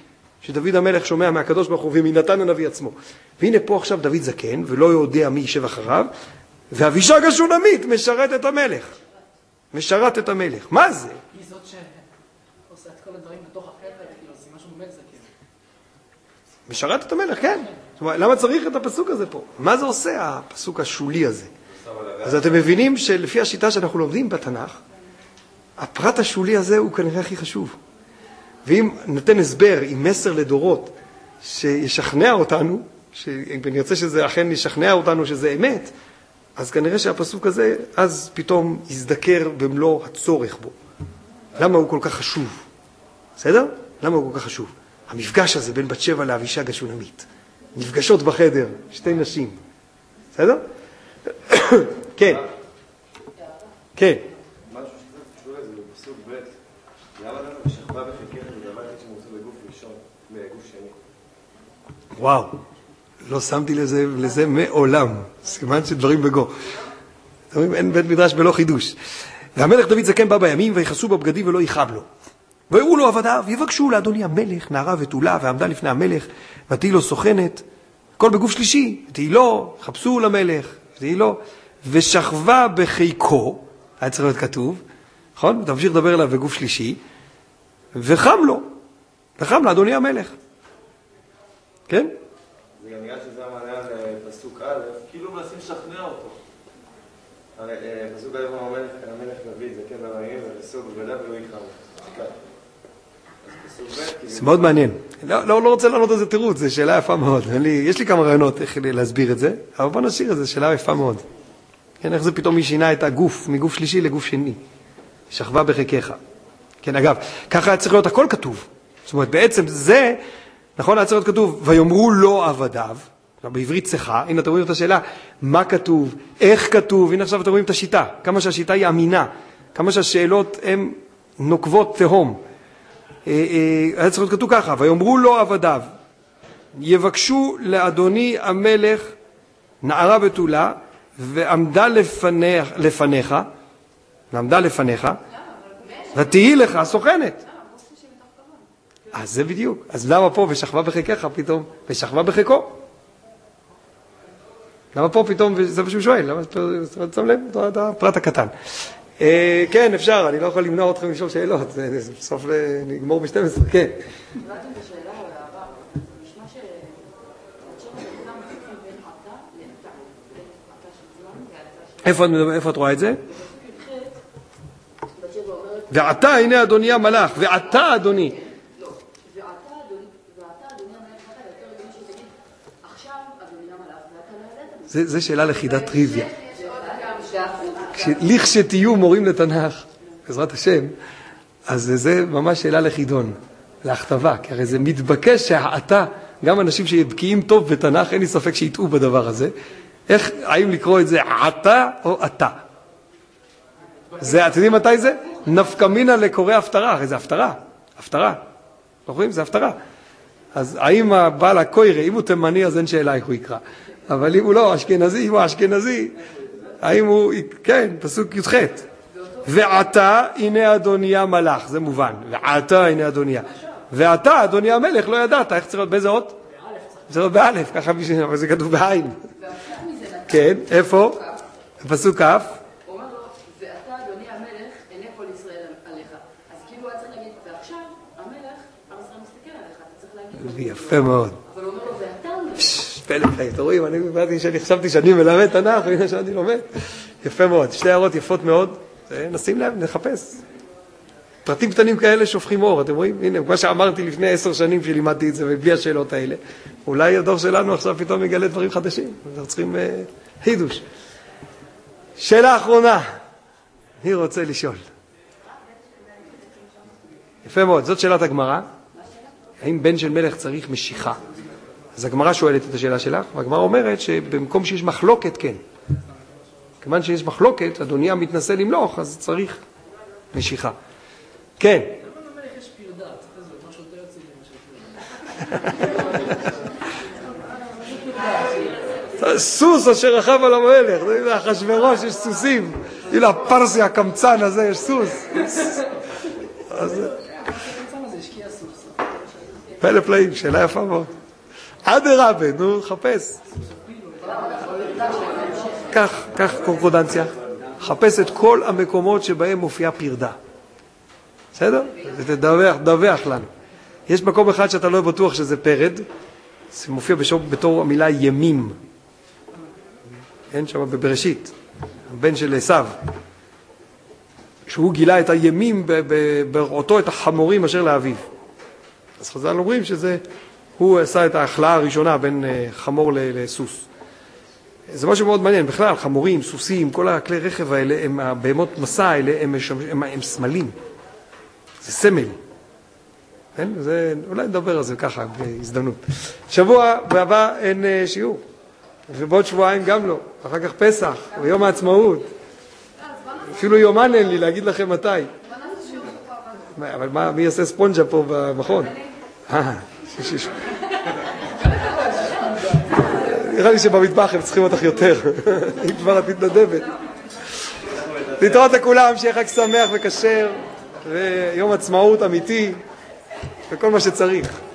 שדוד המלך שומע מהקדוש ברוך הוא ומנתן הנביא עצמו. והנה פה עכשיו דוד זקן, ולא יודע מי יישב אחריו, ואבישג השונמית משרת את המלך. משרת את המלך. מה זה? היא זאת שעושה את כל הדברים בתוך החדר, כאילו, זה משהו באמת זקן. משרת את המלך, כן. זאת אומרת, למה צריך את הפסוק הזה פה? מה זה עושה הפסוק השולי הזה? אז אתם מבינים שלפי השיטה שאנחנו לומדים בתנ"ך, הפרט השולי הזה הוא כנראה הכי חשוב. ואם נתן הסבר עם מסר לדורות שישכנע אותנו, ואני רוצה שזה אכן ישכנע אותנו שזה אמת, אז כנראה שהפסוק הזה אז פתאום יזדקר במלוא הצורך בו. למה הוא כל כך חשוב? בסדר? למה הוא כל כך חשוב? המפגש הזה בין בת שבע לאבישג השונמית. נפגשות בחדר, שתי נשים. בסדר? כן. כן. משהו שקצת קשור לזה, בפסוק ב' למה לנו שכבה בחיקך ודבר אחד שמוצא בגוף ראשון, בגוף שני? וואו, לא שמתי לזה, לזה מעולם. סימן שדברים בגו. אין בית מדרש בלא חידוש. והמלך דוד זקן בא בימים ויחסו בבגדים ולא יכאב לו. ויראו לו עבדיו, יבקשו לאדוני המלך, נערה ותולה, ועמדה לפני המלך, ותהי לו סוכנת, כל בגוף שלישי, ותהי לו, חפשו למלך, ותהי לו, ושכבה בחיקו, היה צריך להיות כתוב, נכון? תמשיך לדבר אליו בגוף שלישי, וחם לו, וחם לאדוני המלך. כן? זה גם נראה שזה המעלה על פסוק א', כאילו מנסים לשכנע אותו. פסוק א' המלך, המלך דוד, זה כן במאים, ולסוג בגדיו ולא יכאב. זה מאוד מעניין. לא, לא, לא רוצה לענות על זה תירוץ, זו שאלה יפה מאוד. לי, יש לי כמה רעיונות איך להסביר את זה, אבל בוא נשאיר את זה, שאלה יפה מאוד. כן, איך זה פתאום היא שינה את הגוף, מגוף שלישי לגוף שני. שכבה בחיקך. כן, אגב, ככה היה צריך להיות הכל כתוב. זאת אומרת, בעצם זה, נכון, היה צריך להיות כתוב, ויאמרו לו עבדיו, בעברית צחה, הנה אתם רואים את השאלה, מה כתוב, איך כתוב, הנה עכשיו אתם רואים את השיטה, כמה שהשיטה היא אמינה, כמה שהשאלות הן נוקבות תהום. היה צריך להיות כתוב ככה, ויאמרו לו עבדיו, יבקשו לאדוני המלך נערה בתולה, ועמדה לפניך, לפניך, ועמדה לפניך, ותהי לך סוכנת. אז זה בדיוק. אז למה פה ושכבה בחיקך פתאום, ושכבה בחיקו? למה פה פתאום, זה מה שהוא שואל, למה שם לב? את הפרט הקטן. כן, אפשר, אני לא יכול למנוע אתכם לשאול שאלות, בסוף נגמור ב-שתים עשרה, כן. הבנתם את השאלה או העבר, זה נשמע שהתשאר לכולם מפקים בין עתה לעתה, עתה של זמן ועתה של... איפה את רואה את זה? ועתה, הנה אדוני המלאך, ועתה אדוני. לא, ועתה אדוני המלאך, יותר רגיל שתגיד, עכשיו אדוני המלאך, ועתה לא ידעת. זה שאלה לחידת טריוויה. לכשתהיו מורים לתנ"ך, בעזרת השם, אז זה ממש שאלה לחידון, להכתבה, כי הרי זה מתבקש שהעתה, גם אנשים שבקיאים טוב בתנ"ך, אין לי ספק שיטעו בדבר הזה, איך, האם לקרוא את זה עתה או עתה? זה, אתם יודעים מתי זה? נפקא מינה לקורא הפטרה, הרי זה הפטרה, הפטרה, לא רואים? זה הפטרה. אז האם הבעל הקוירה, אם הוא תימני, אז אין שאלה איך הוא יקרא. אבל אם הוא לא אשכנזי, אם הוא אשכנזי, האם הוא, כן, פסוק י"ח. ועתה הנה אדוני המלאך, זה מובן. ועתה הנה אדוני. ועתה אדוני המלך לא ידעת, איך צריך להיות באיזה אות? זה לא באלף, ככה בשביל, אבל זה כתוב בעין. כן, איפה? פסוק כף. הוא אומר לו, ואתה אדוני המלך, עיני כל ישראל עליך. אז כאילו היה צריך להגיד, ועכשיו המלך, עם ישראל מסתכל עליך, אתה צריך להגיד. יפה מאוד. אבל הוא אומר לו, ואתה המלך. פלא פלא, אתם רואים, אני באתי שאני חשבתי שאני מלמד תנ"ך, והנה שאני לומד. יפה מאוד, שתי הערות יפות מאוד, נשים לב, נחפש. פרטים קטנים כאלה שופכים אור, אתם רואים? הנה, מה שאמרתי לפני עשר שנים שלימדתי את זה, ובלי השאלות האלה. אולי הדור שלנו עכשיו פתאום יגלה דברים חדשים. אנחנו צריכים אה, חידוש. שאלה אחרונה. אני רוצה לשאול. יפה מאוד, זאת שאלת הגמרא. האם בן של מלך צריך משיכה? אז הגמרא שואלת את השאלה שלך, והגמרא אומרת שבמקום שיש מחלוקת, כן. כיוון שיש מחלוקת, אדוני המתנסה למלוך, אז צריך משיכה. כן. למה למלך יש פרדה? צריך לזה, משהו יותר יציב למשל. סוס אשר רכב על המלך, אחשוורוש יש סוסים, הנה הפרסי הקמצן הזה יש סוס. פלא פלאים, שאלה יפה מאוד. אדרבה, נו, חפש. כך, כך קורקודנציה. חפש את כל המקומות שבהם מופיעה פרדה. בסדר? תדווח, תדווח לנו. יש מקום אחד שאתה לא בטוח שזה פרד, זה מופיע בשור, בתור המילה ימים. אין שם בבראשית, הבן של עשיו. שהוא גילה את הימים בראותו את החמורים אשר לאביו. אז חז"ל אומרים שזה, הוא עשה את ההחלאה הראשונה בין חמור לסוס. זה משהו מאוד מעניין, בכלל, חמורים, סוסים, כל הכלי רכב האלה, הם, הבהמות מסע האלה, הם, הם, הם סמלים. זה סמל. כן? זה, אולי נדבר על זה ככה, בהזדמנות. שבוע הבא אין שיעור. ובעוד שבועיים גם לא. אחר כך פסח, ויום העצמאות. אפילו יומן אין לי להגיד לכם מתי. אבל מה, מי יעשה ספונג'ה פה במכון? אה, שיש. נראה לי שבמטבח הם צריכים אותך יותר. אם כבר את מתנדבת. להתראות לכולם, שיהיה חג שמח וכשר, ויום עצמאות אמיתי, וכל מה שצריך.